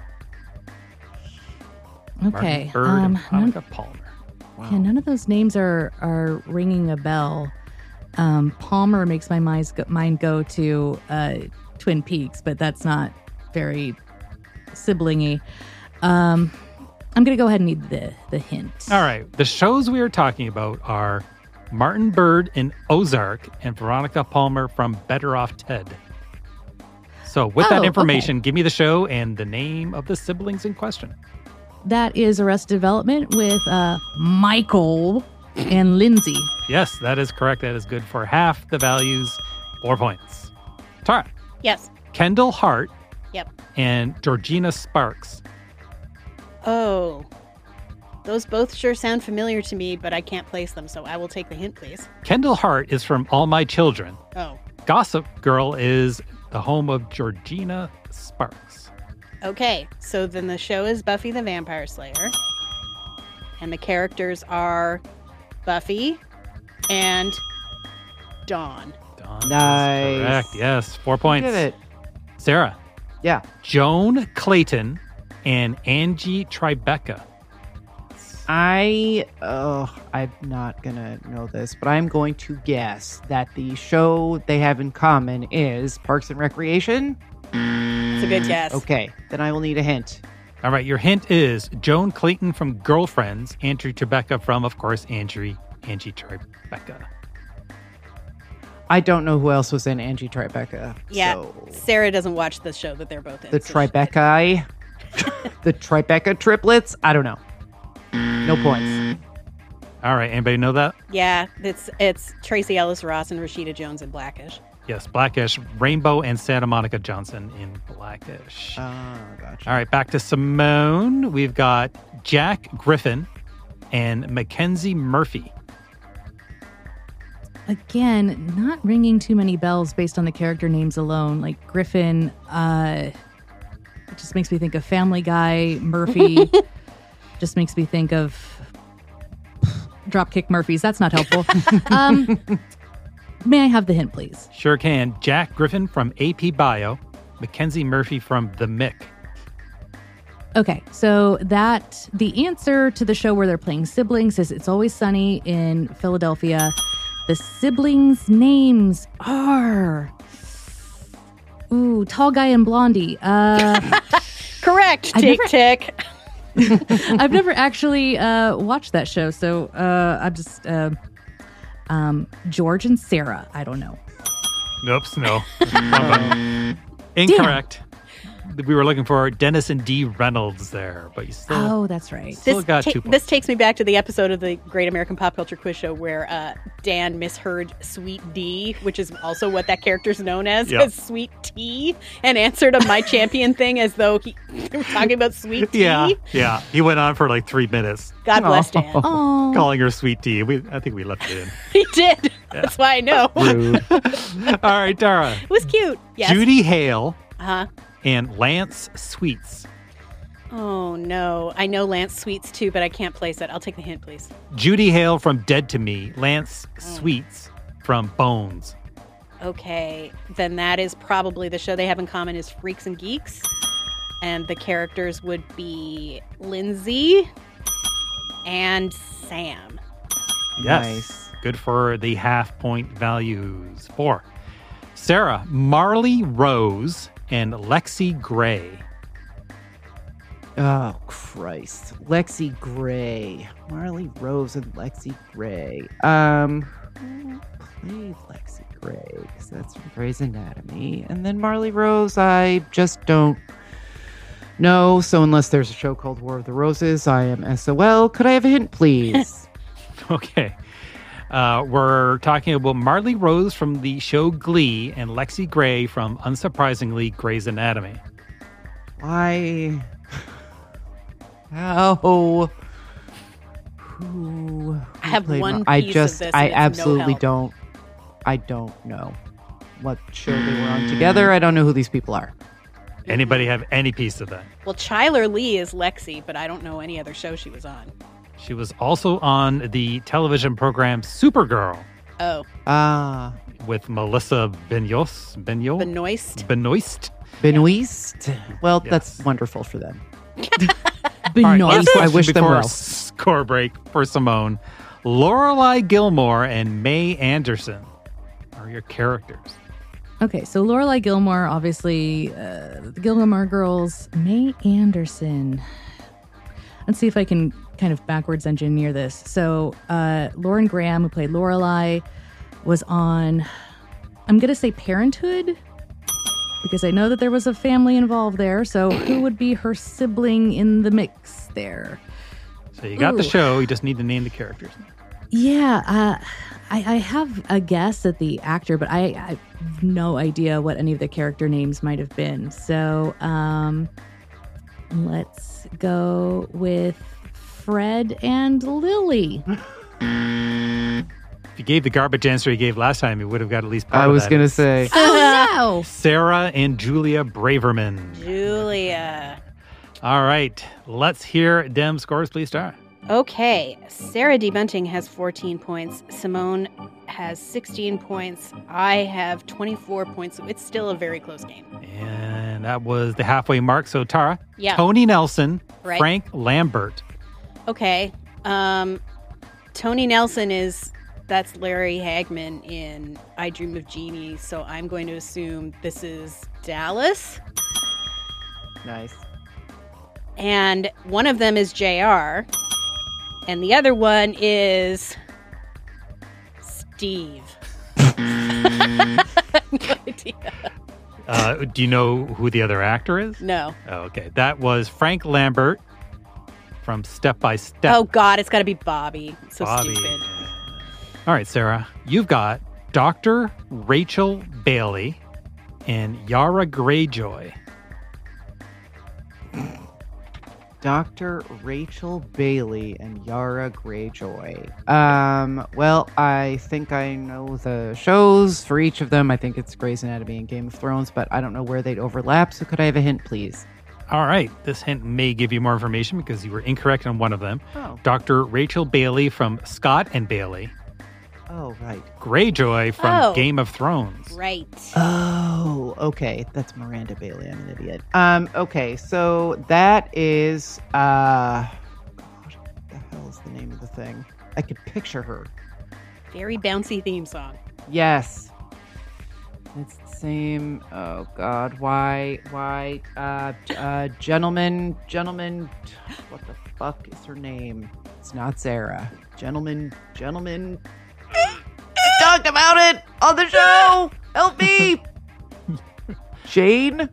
Okay. Martin Bird and Veronica Palmer. Wow. Yeah, none of those names are ringing a bell. Palmer makes my mind go to Twin Peaks, but that's not very siblingy. I'm going to go ahead and need the hint. All right. The shows we are talking about are Martin Bird in Ozark and Veronica Palmer from Better Off Ted. So with that information, give me the show and the name of the siblings in question. That is Arrested Development with Michael and Lindsay. Yes, that is correct. That is good for half the values, 4 points. Tara. Yes. Kendall Hart. Yep. And Georgina Sparks. Oh. Those both sure sound familiar to me, but I can't place them, so I will take the hint, please. Kendall Hart is from All My Children. Oh. Gossip Girl is the home of Georgina Sparks. Okay, so then the show is Buffy the Vampire Slayer. And the characters are Buffy and Dawn. Dawn. Nice. Correct, yes. 4 points. Did it. Sarah. Yeah. Joan Clayton and Angie Tribeca. I'm not going to know this, but I'm going to guess that the show they have in common is Parks and Recreation. It's a good guess. Okay, then I will need a hint. All right, your hint is Joan Clayton from Girlfriends, Angie Tribeca from, of course, Angie Tribeca. I don't know who else was in Angie Tribeca. Yeah, so. Sarah doesn't watch the show that they're both in. The Tribeca, the Tribeca triplets? I don't know. No points. All right, anybody know that? Yeah, it's Tracy Ellis Ross and Rashida Jones in Blackish. Yes, Blackish, Rainbow and Santa Monica Johnson in Blackish. Oh, gotcha. All right, back to Simone. We've got Jack Griffin and Mackenzie Murphy. Again, not ringing too many bells based on the character names alone. Like Griffin, it just makes me think of Family Guy. Murphy just makes me think of Dropkick Murphys. That's not helpful. May I have the hint, please? Sure can. Jack Griffin from AP Bio, Mackenzie Murphy from The Mick. Okay, so the answer to the show where they're playing siblings is It's Always Sunny in Philadelphia. The siblings' names are Tall Guy and Blondie. Correct. Tick. I've never actually watched that show, so I'm just George and Sarah. I don't know. Oops, no. Incorrect. Damn. We were looking for Dennis and Dee Reynolds there, but you still. Oh, that's right. Got 2 points. This takes me back to the episode of the Great American Pop Culture Quiz Show where Dan misheard Sweet D, which is also what that character's known as Sweet Tea, and answered a My Champion thing as though he was talking about Sweet Tea. Yeah. He went on for like 3 minutes. God bless Dan. Oh. Calling her Sweet Tea. I think we left it in. He did. Yeah. That's why I know. Rude. All right, Dara. It was cute. Yes. Judy Hale. Uh-huh. And Lance Sweets. Oh, no. I know Lance Sweets, too, but I can't place it. I'll take the hint, please. Judy Hale from Dead to Me. Lance Sweets from Bones. Okay. Then that is probably the show they have in common is Freaks and Geeks. And the characters would be Lindsay and Sam. Yes. Nice. Good for the half-point values. 4. Sarah, Marley Rose and Lexi Gray. Oh, Christ. Lexi Gray. Marley Rose and Lexi Gray. Who played Lexi Gray? Because that's from Grey's Anatomy. And then Marley Rose, I just don't know. So unless there's a show called War of the Roses, I am SOL. Could I have a hint, please? Okay. We're talking about Marley Rose from the show Glee and Lexi Gray from, unsurprisingly, Grey's Anatomy. Why? How? Who I have played one I piece just, of this. I and it's absolutely no help. don't. I don't know what show they were on together. I don't know who these people are. Anybody have any piece of that? Well, Chyler Lee is Lexi, but I don't know any other show she was on. She was also on the television program Supergirl. Oh. Ah. With Melissa Benoist. Benoist? Well, Yes. That's wonderful for them. All right, last I question wish them before well. score break for Simone. Lorelai Gilmore and Mae Anderson are your characters. Okay, so Lorelai Gilmore, obviously, the Gilmore Girls, Mae Anderson. Let's see if I can kind of backwards engineer this. So Lauren Graham, who played Lorelai, was on, I'm going to say Parenthood, because I know that there was a family involved there. So who would be her sibling in the mix there? So you got the show, you just need to name the characters. Yeah, I have a guess at the actor, but I have no idea what any of the character names might have been. So let's go with Fred and Lily. If you gave the garbage answer you gave last time, you would have got at least part I of was that. going to say. Oh, no. Sarah and Julia Braverman. Julia. All right, let's hear them scores, please, Tara. Okay, Sarah D. Bunting has 14 points. Simone has 16 points. I have 24 points. So it's still a very close game. And that was the halfway mark. So, Tara, Yeah. Tony Nelson, Right. Frank Lambert. Okay, Tony Nelson that's Larry Hagman in I Dream of Jeannie. So I'm going to assume this is Dallas. Nice. And one of them is JR. And the other one is Steve. No idea. Do you know who the other actor is? No. Oh, okay. That was Frank Lambert from Step by Step. Oh, God, it's got to be Bobby. It's so Bobby. stupid. All right, Sarah, you've got Dr. Rachel Bailey and Yara Greyjoy. Dr. Rachel Bailey and Yara Greyjoy. Well, I think I know the shows for each of them. I think it's Grey's Anatomy and Game of Thrones, but I don't know where they'd overlap. So could I have a hint, please? All right. This hint may give you more information because you were incorrect on one of them. Oh. Dr. Rachel Bailey from Scott and Bailey. Oh, right. Greyjoy from Oh. Game of Thrones. Right. Oh, okay. That's Miranda Bailey. I'm an idiot. Okay, so that is God, what the hell is the name of the thing? I could picture her. Very bouncy theme song. Yes. It's the same. Oh God, why? Gentleman. What the fuck is her name? It's not Sarah. Gentleman. Talked about it on the show. Help me. Jane.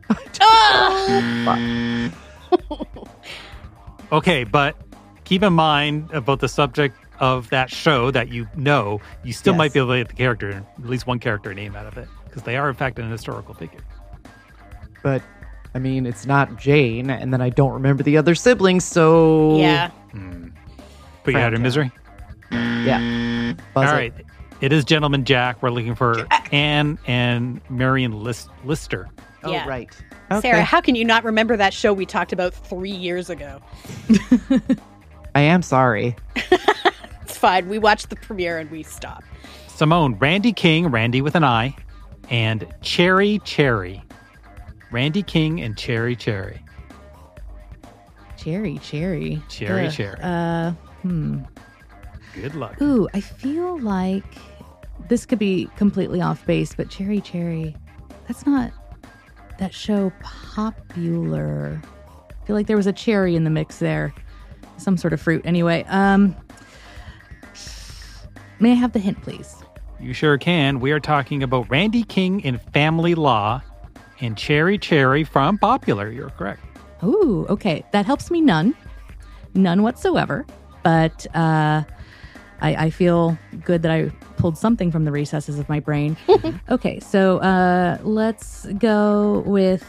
Okay, but keep in mind about the subject of that show that you know, you still Yes. might be able to get the character, at least one character name out of it, because they are, in fact, an historical figure. But I mean, it's not Jane, and then I don't remember the other siblings. So Yeah. Put you out of misery? Yeah. All right. It is Gentleman Jack. We're looking for Anne and Marion Lister. Oh, Yeah. right. Sarah, how can you not remember that show we talked about 3 years ago? I am sorry. It's fine. We watched the premiere and we stopped. Simone, Randy King, Randy with an I, and Cherry. Randy King and Cherry. Cherry. Cherry. Good luck. Ooh, I feel like this could be completely off base, but Cherry, that's not that show Popular. I feel like there was a cherry in the mix there. Some sort of fruit. Anyway, may I have the hint, please? You sure can. We are talking about Randy King in Family Law and Cherry Cherry from Popular. You're correct. Ooh, okay. That helps me none. None whatsoever. But I feel good that I pulled something from the recesses of my brain. Okay, so let's go with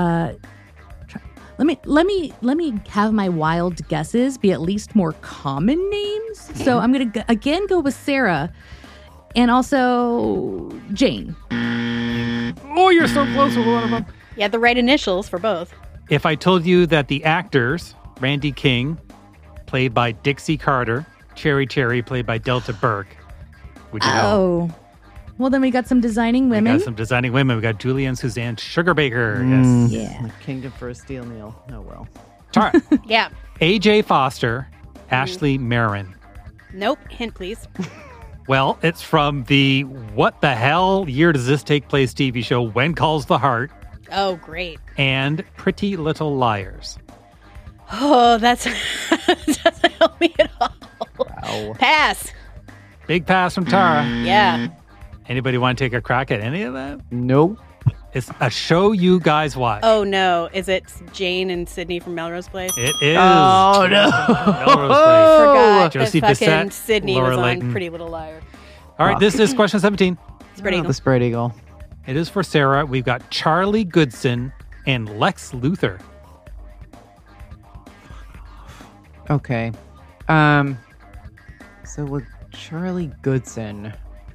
let me have my wild guesses be at least more common names. So I'm going to again go with Sarah and also Jane. Oh, you're so close with one of them. Yeah, the right initials for both. If I told you that the actors, Randy King, played by Dixie Carter, Cherry Cherry, played by Delta Burke, would you know? Oh. Well, then we got some designing women. We got some designing women. We got Julie and Suzanne Sugarbaker. Yes. Yeah. Like Kingdom for a Steel Meal. Oh, well. Tara. Yeah. A.J. Foster, Ashley Marin. Nope. Hint, please. Well, it's from the What the Hell Year Does This Take Place TV show When Calls the Heart. Oh, great. And Pretty Little Liars. Oh, that doesn't help me at all. Wow. Pass. Big pass from Tara. Yeah. Anybody want to take a crack at any of that? Nope. It's a show you guys watch. Oh, no. Is it Jane and Sydney from Melrose Place? It is. Oh, no. Melrose Place. Forgot Josie that fucking Bissett, Sydney Laura was on Layton. Pretty Little Liar. All right, this is question 17. Spread Eagle. The Spread Eagle. It is for Sarah. We've got Charlie Goodson and Lex Luthor. Okay. So with Charlie Goodson,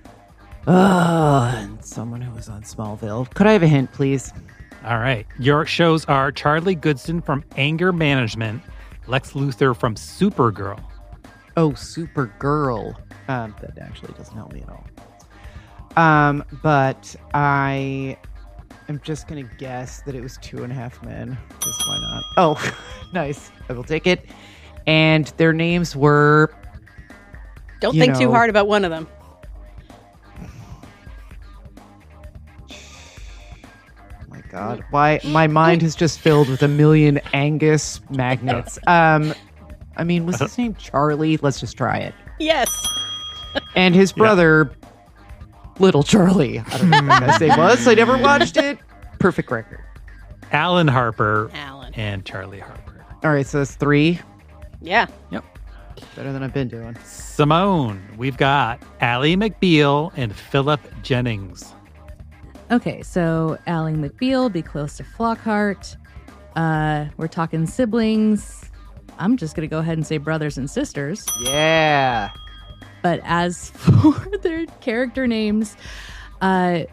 and someone who was on Smallville. Could I have a hint, please? All right. Your shows are Charlie Goodson from Anger Management, Lex Luthor from Supergirl. Oh, Supergirl. That actually doesn't help me at all. But I am just going to guess that it was 2.5 Men. Because why not? Oh, nice. I will take it. And their names were... Don't think too hard about one of them. Oh my God. Why? My mind is just filled with a million Angus magnets. I mean, was his name Charlie? Let's just try it. Yes. And his brother, Little Charlie. I don't know what that name was. I never watched it. Perfect record. Alan Harper Alan. and Charlie Harper. All right, so that's 3. Yeah. Yep. Better than I've been doing. Simone, we've got Ally McBeal and Philip Jennings. Okay, so Ally McBeal, be close to Flockhart. We're talking siblings. I'm just going to go ahead and say brothers and sisters. Yeah. But as for their character names, not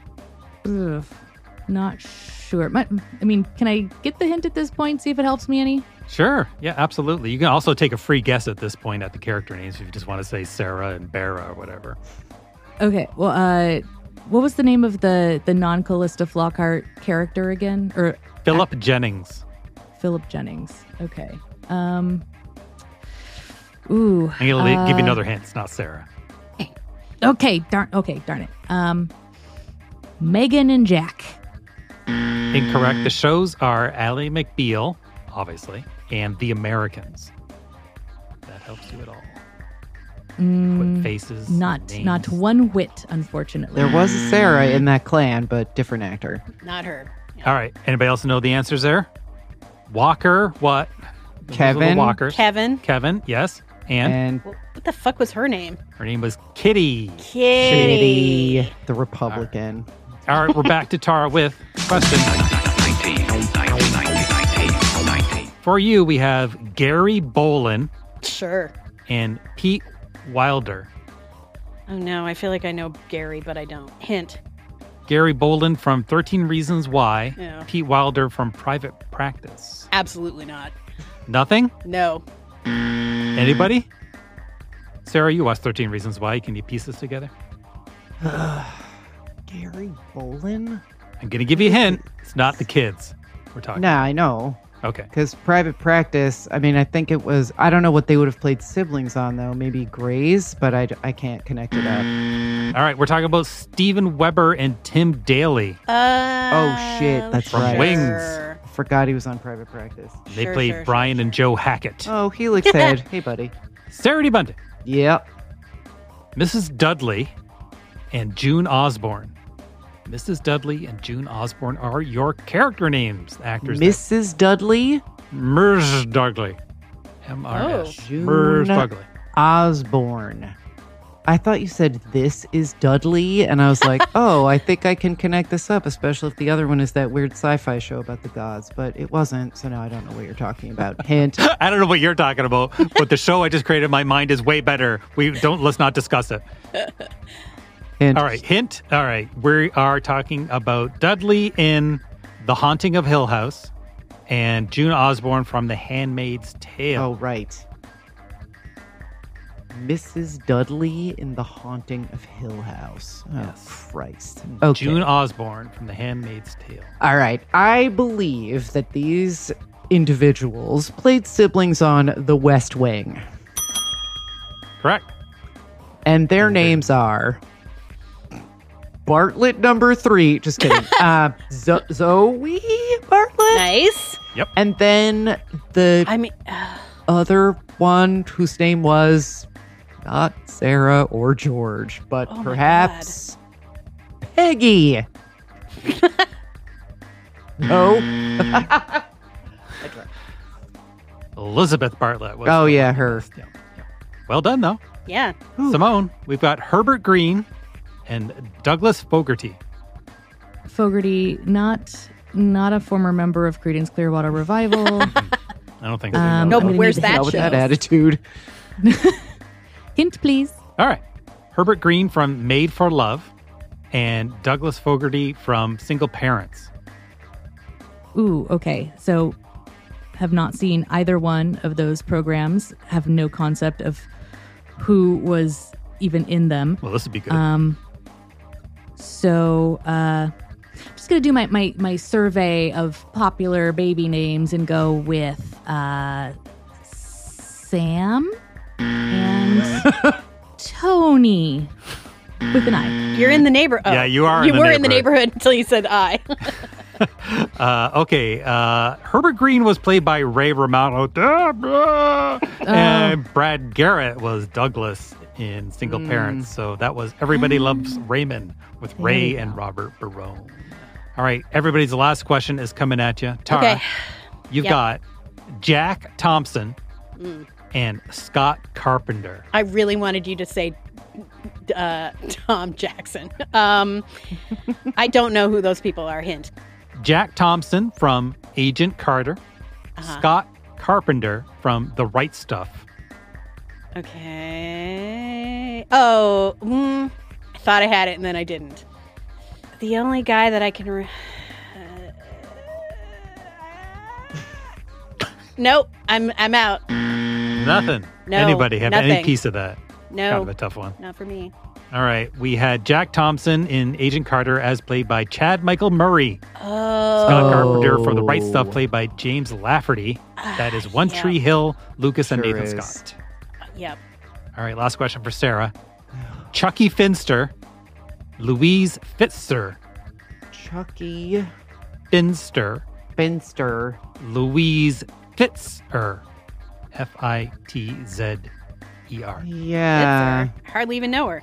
sure. I mean, can I get the hint at this point, see if it helps me any? Sure. Yeah, absolutely. You can also take a free guess at this point at the character names if you just want to say Sarah and Bera or whatever. Okay, well, what was the name of the non-Callista Flockhart character again? Or Philip Jennings. Philip Jennings. Okay. Ooh. I'm going to give you another hint. It's not Sarah. Okay, darn it. Megan and Jack. Incorrect. The shows are Ally McBeal, obviously, and The Americans. That helps you at all. Put faces. Not one whit, unfortunately. There was a Sarah in that clan, but different actor. Not her. Yeah. All right. Anybody else know the answers there? Walker, what? Kevin. Walkers. Kevin. Yes. And What the fuck was her name? her name was Kitty. Kitty. The Republican. All right, we're back to Tara with question 19. For you, we have Gary Bolin Sure. and Pete Wilder. Oh no, I feel like I know Gary, but I don't. Hint. Gary Bolin from 13 Reasons Why. Yeah. Pete Wilder from Private Practice. Absolutely not. Nothing? No. Anybody? Sarah, you watched 13 Reasons Why. Can you piece this together? Gary Bolin? I'm going to give you a hint. It's not the kids we're talking Nah, I know. Okay. Because Private Practice, I mean, I think it was, I don't know what they would have played siblings on, though. Maybe Grays, but I can't connect it up. All right, we're talking about Steven Weber and Tim Daly. Oh, shit. That's From right. Wings. I forgot he was on Private Practice. They played Brian and Joe Hackett. Oh, Helix Head. Hey, buddy. Sarah D. Bunting. Yep. Mrs. Dudley and June Osborne. Mrs. Dudley and June Osborne are your character names, actors. Mrs. Dudley? Mrs. Dudley. M-R-S. Mrs. Dudley. Osborne. I thought you said this is Dudley, and I was like, oh, I think I can connect this up, especially if the other one is that weird sci-fi show about the gods, but it wasn't, so now I don't know what you're talking about. Hint. I don't know what you're talking about, but the show I just created in my mind is way better. Let's not discuss it. Hint. All right, hint. All right, we are talking about Dudley in The Haunting of Hill House and June Osborne from The Handmaid's Tale. Oh, right. Mrs. Dudley in The Haunting of Hill House. Oh, yes. Christ. Okay. June Osborne from The Handmaid's Tale. All right. I believe that these individuals played siblings on The West Wing. Correct. And their names are Bartlett number 3. Just kidding. Zoe Bartlett? Nice. Yep. And then the other one whose name was not Sarah or George, but perhaps Peggy. No. Elizabeth Bartlett. Was her. Yeah. Well done, though. Yeah. Simone, we've got Herbert Green and Douglas Fogarty. Fogarty, not a former member of Creedence Clearwater Revival. I don't think so. No, but where's that show? With that attitude. Hint, please. All right. Herbert Green from Made for Love and Douglas Fogarty from Single Parents. Ooh, okay. So have not seen either one of those programs, have no concept of who was even in them. Well, this would be good. So I'm just going to do my survey of popular baby names and go with Sam and Tony with an I. You're in the neighborhood. Yeah, you are. You were in the neighborhood until you said I. Okay. Herbert Green was played by Ray Romano. And Brad Garrett was Douglas in Single Parents. So that was Everybody Loves Raymond with Ray and Robert Barone. All right. Everybody's last question is coming at you. Tara, you've got Jack Thompson and Scott Carpenter. I really wanted you to say Tom Jackson. I don't know who those people are. Hint. Jack Thompson from Agent Carter. Scott Carpenter from The Right Stuff. Okay. Oh, I thought I had it and then I didn't. The only guy that I can... Nope, I'm out. Nothing. No, Anybody have nothing. any piece of that? No. Kind of a tough one. Not for me. All right. We had Jack Thompson in Agent Carter as played by Chad Michael Murray. Oh. Scott Carpenter from The Right Stuff played by James Lafferty. That is One Tree Hill, Lucas, and Nathan Scott. Yep. All right. Last question for Sarah. Chucky Finster, Louise Fitzer. Chucky Finster. Louise Fitzer. F-I-T-Z-E-R. Yeah. Hardly even know her.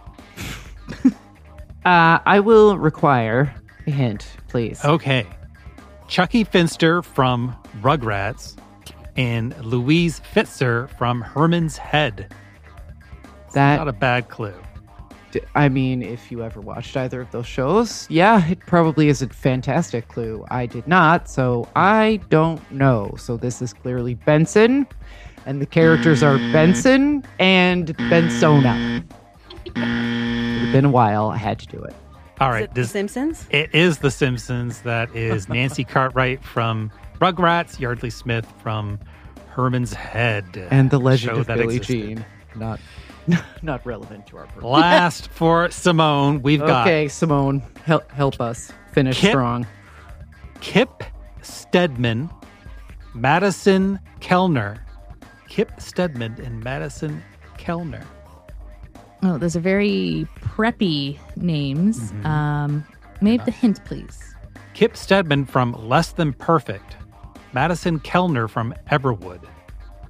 I will require a hint, please. Okay. Chucky Finster from Rugrats and Louise Fitzer from Herman's Head. That's not a bad clue. I mean, if you ever watched either of those shows, yeah, it probably is a fantastic clue. I did not, so I don't know. So this is clearly Benson, and the characters are Benson and Bensona. It had been a while. I had to do it. All right. Is it The Simpsons? It is The Simpsons. That is Nancy Cartwright from Rugrats, Yardley Smith from Herman's Head. And The Legend show of that Billie existed. Jean. Not relevant to our purpose. Last for Simone, we've got... Okay, Simone, help us finish strong. Kip Stedman, Madison Kellner. Kip Stedman and Madison Kellner. Oh, those are very preppy names. May I have the hint, please? Kip Stedman from Less Than Perfect. Madison Kellner from Everwood.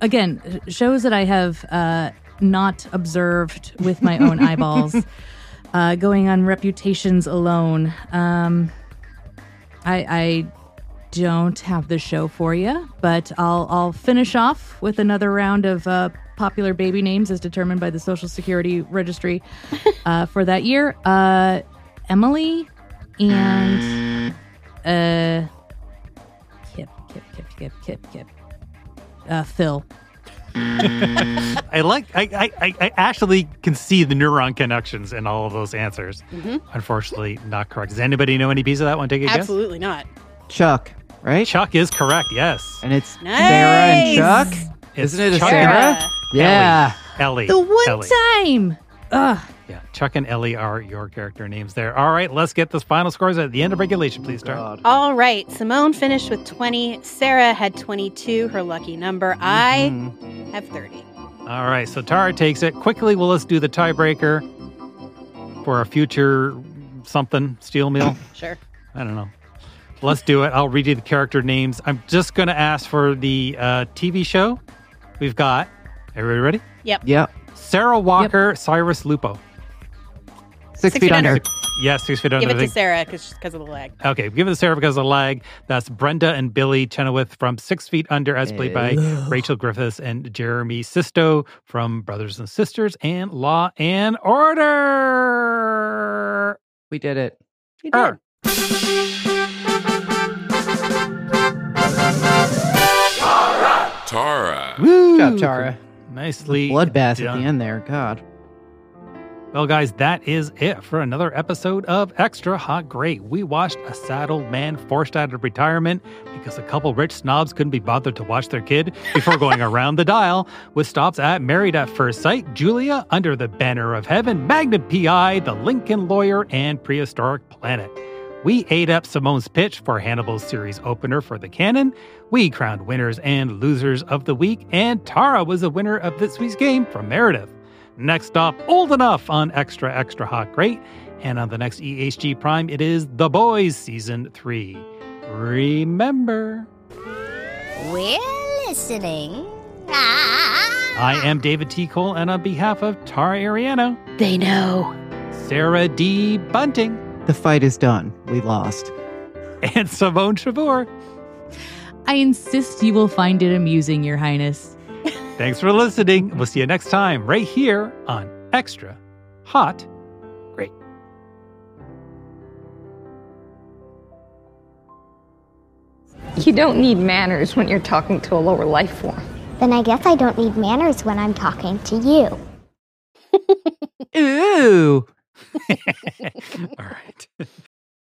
Again, shows that I have not observed with my own eyeballs. Going on reputations alone, I don't have the show for you, but I'll finish off with another round of popular baby names as determined by the Social Security Registry for that year. Emily and Kip. Phil. I actually can see the neuron connections in all of those answers. Unfortunately, not correct. Does anybody know any piece of that one? Take a guess. Absolutely not. Chuck, right? Chuck is correct, yes. And it's Sarah and Chuck? It's Isn't it a Chuck Sarah? and Yeah. Ellie. The one Ellie. time. Ugh. Yeah, Chuck and Ellie are your character names there. All right, let's get the final scores at the end of regulation, please, Tara. All right. Simone finished with 20. Sarah had 22, her lucky number. I have 30. All right, so Tara takes it. Quickly, well, let's do the tiebreaker for a future something, steel meal. Sure. I don't know. Let's do it. I'll read you the character names. I'm just going to ask for the TV show. We've got, everybody ready? Yep. Sarah Walker, Cyrus Lupo. 6 feet under. Yes, 6 feet under. Give it to Sarah because of the lag. Okay, give it to Sarah because of the lag. That's Brenda and Billy Chenoweth from 6 Feet Under, as played by Rachel Griffiths and Jeremy Sisto from Brothers and Sisters and Law and Order. We did it. You did. Tara. Good job, Tara. Nicely Bloodbath done. at the end there. God. Well, guys, that is it for another episode of Extra Hot Great. We watched a sad old man forced out of retirement because a couple rich snobs couldn't be bothered to watch their kid before going around the dial, with stops at Married at First Sight, Julia, Under the Banner of Heaven, Magnum P.I., The Lincoln Lawyer, and Prehistoric Planet. We ate up Simone's pitch for Hannibal's series opener for the canon. We crowned winners and losers of the week, and Tara was the winner of this week's game from Meredith. Next stop, Old Enough on Extra Extra Hot Great. And on the next EHG Prime, it is The Boys Season 3. Remember, we're listening. I am David T. Cole, and on behalf of Tara Ariano, they know, Sarah D. Bunting, the fight is done. We lost. And Simone Chavour. I insist you will find it amusing, Your Highness. Thanks for listening. We'll see you next time right here on Extra Hot Great. You don't need manners when you're talking to a lower life form. Then I guess I don't need manners when I'm talking to you. Ew. All right.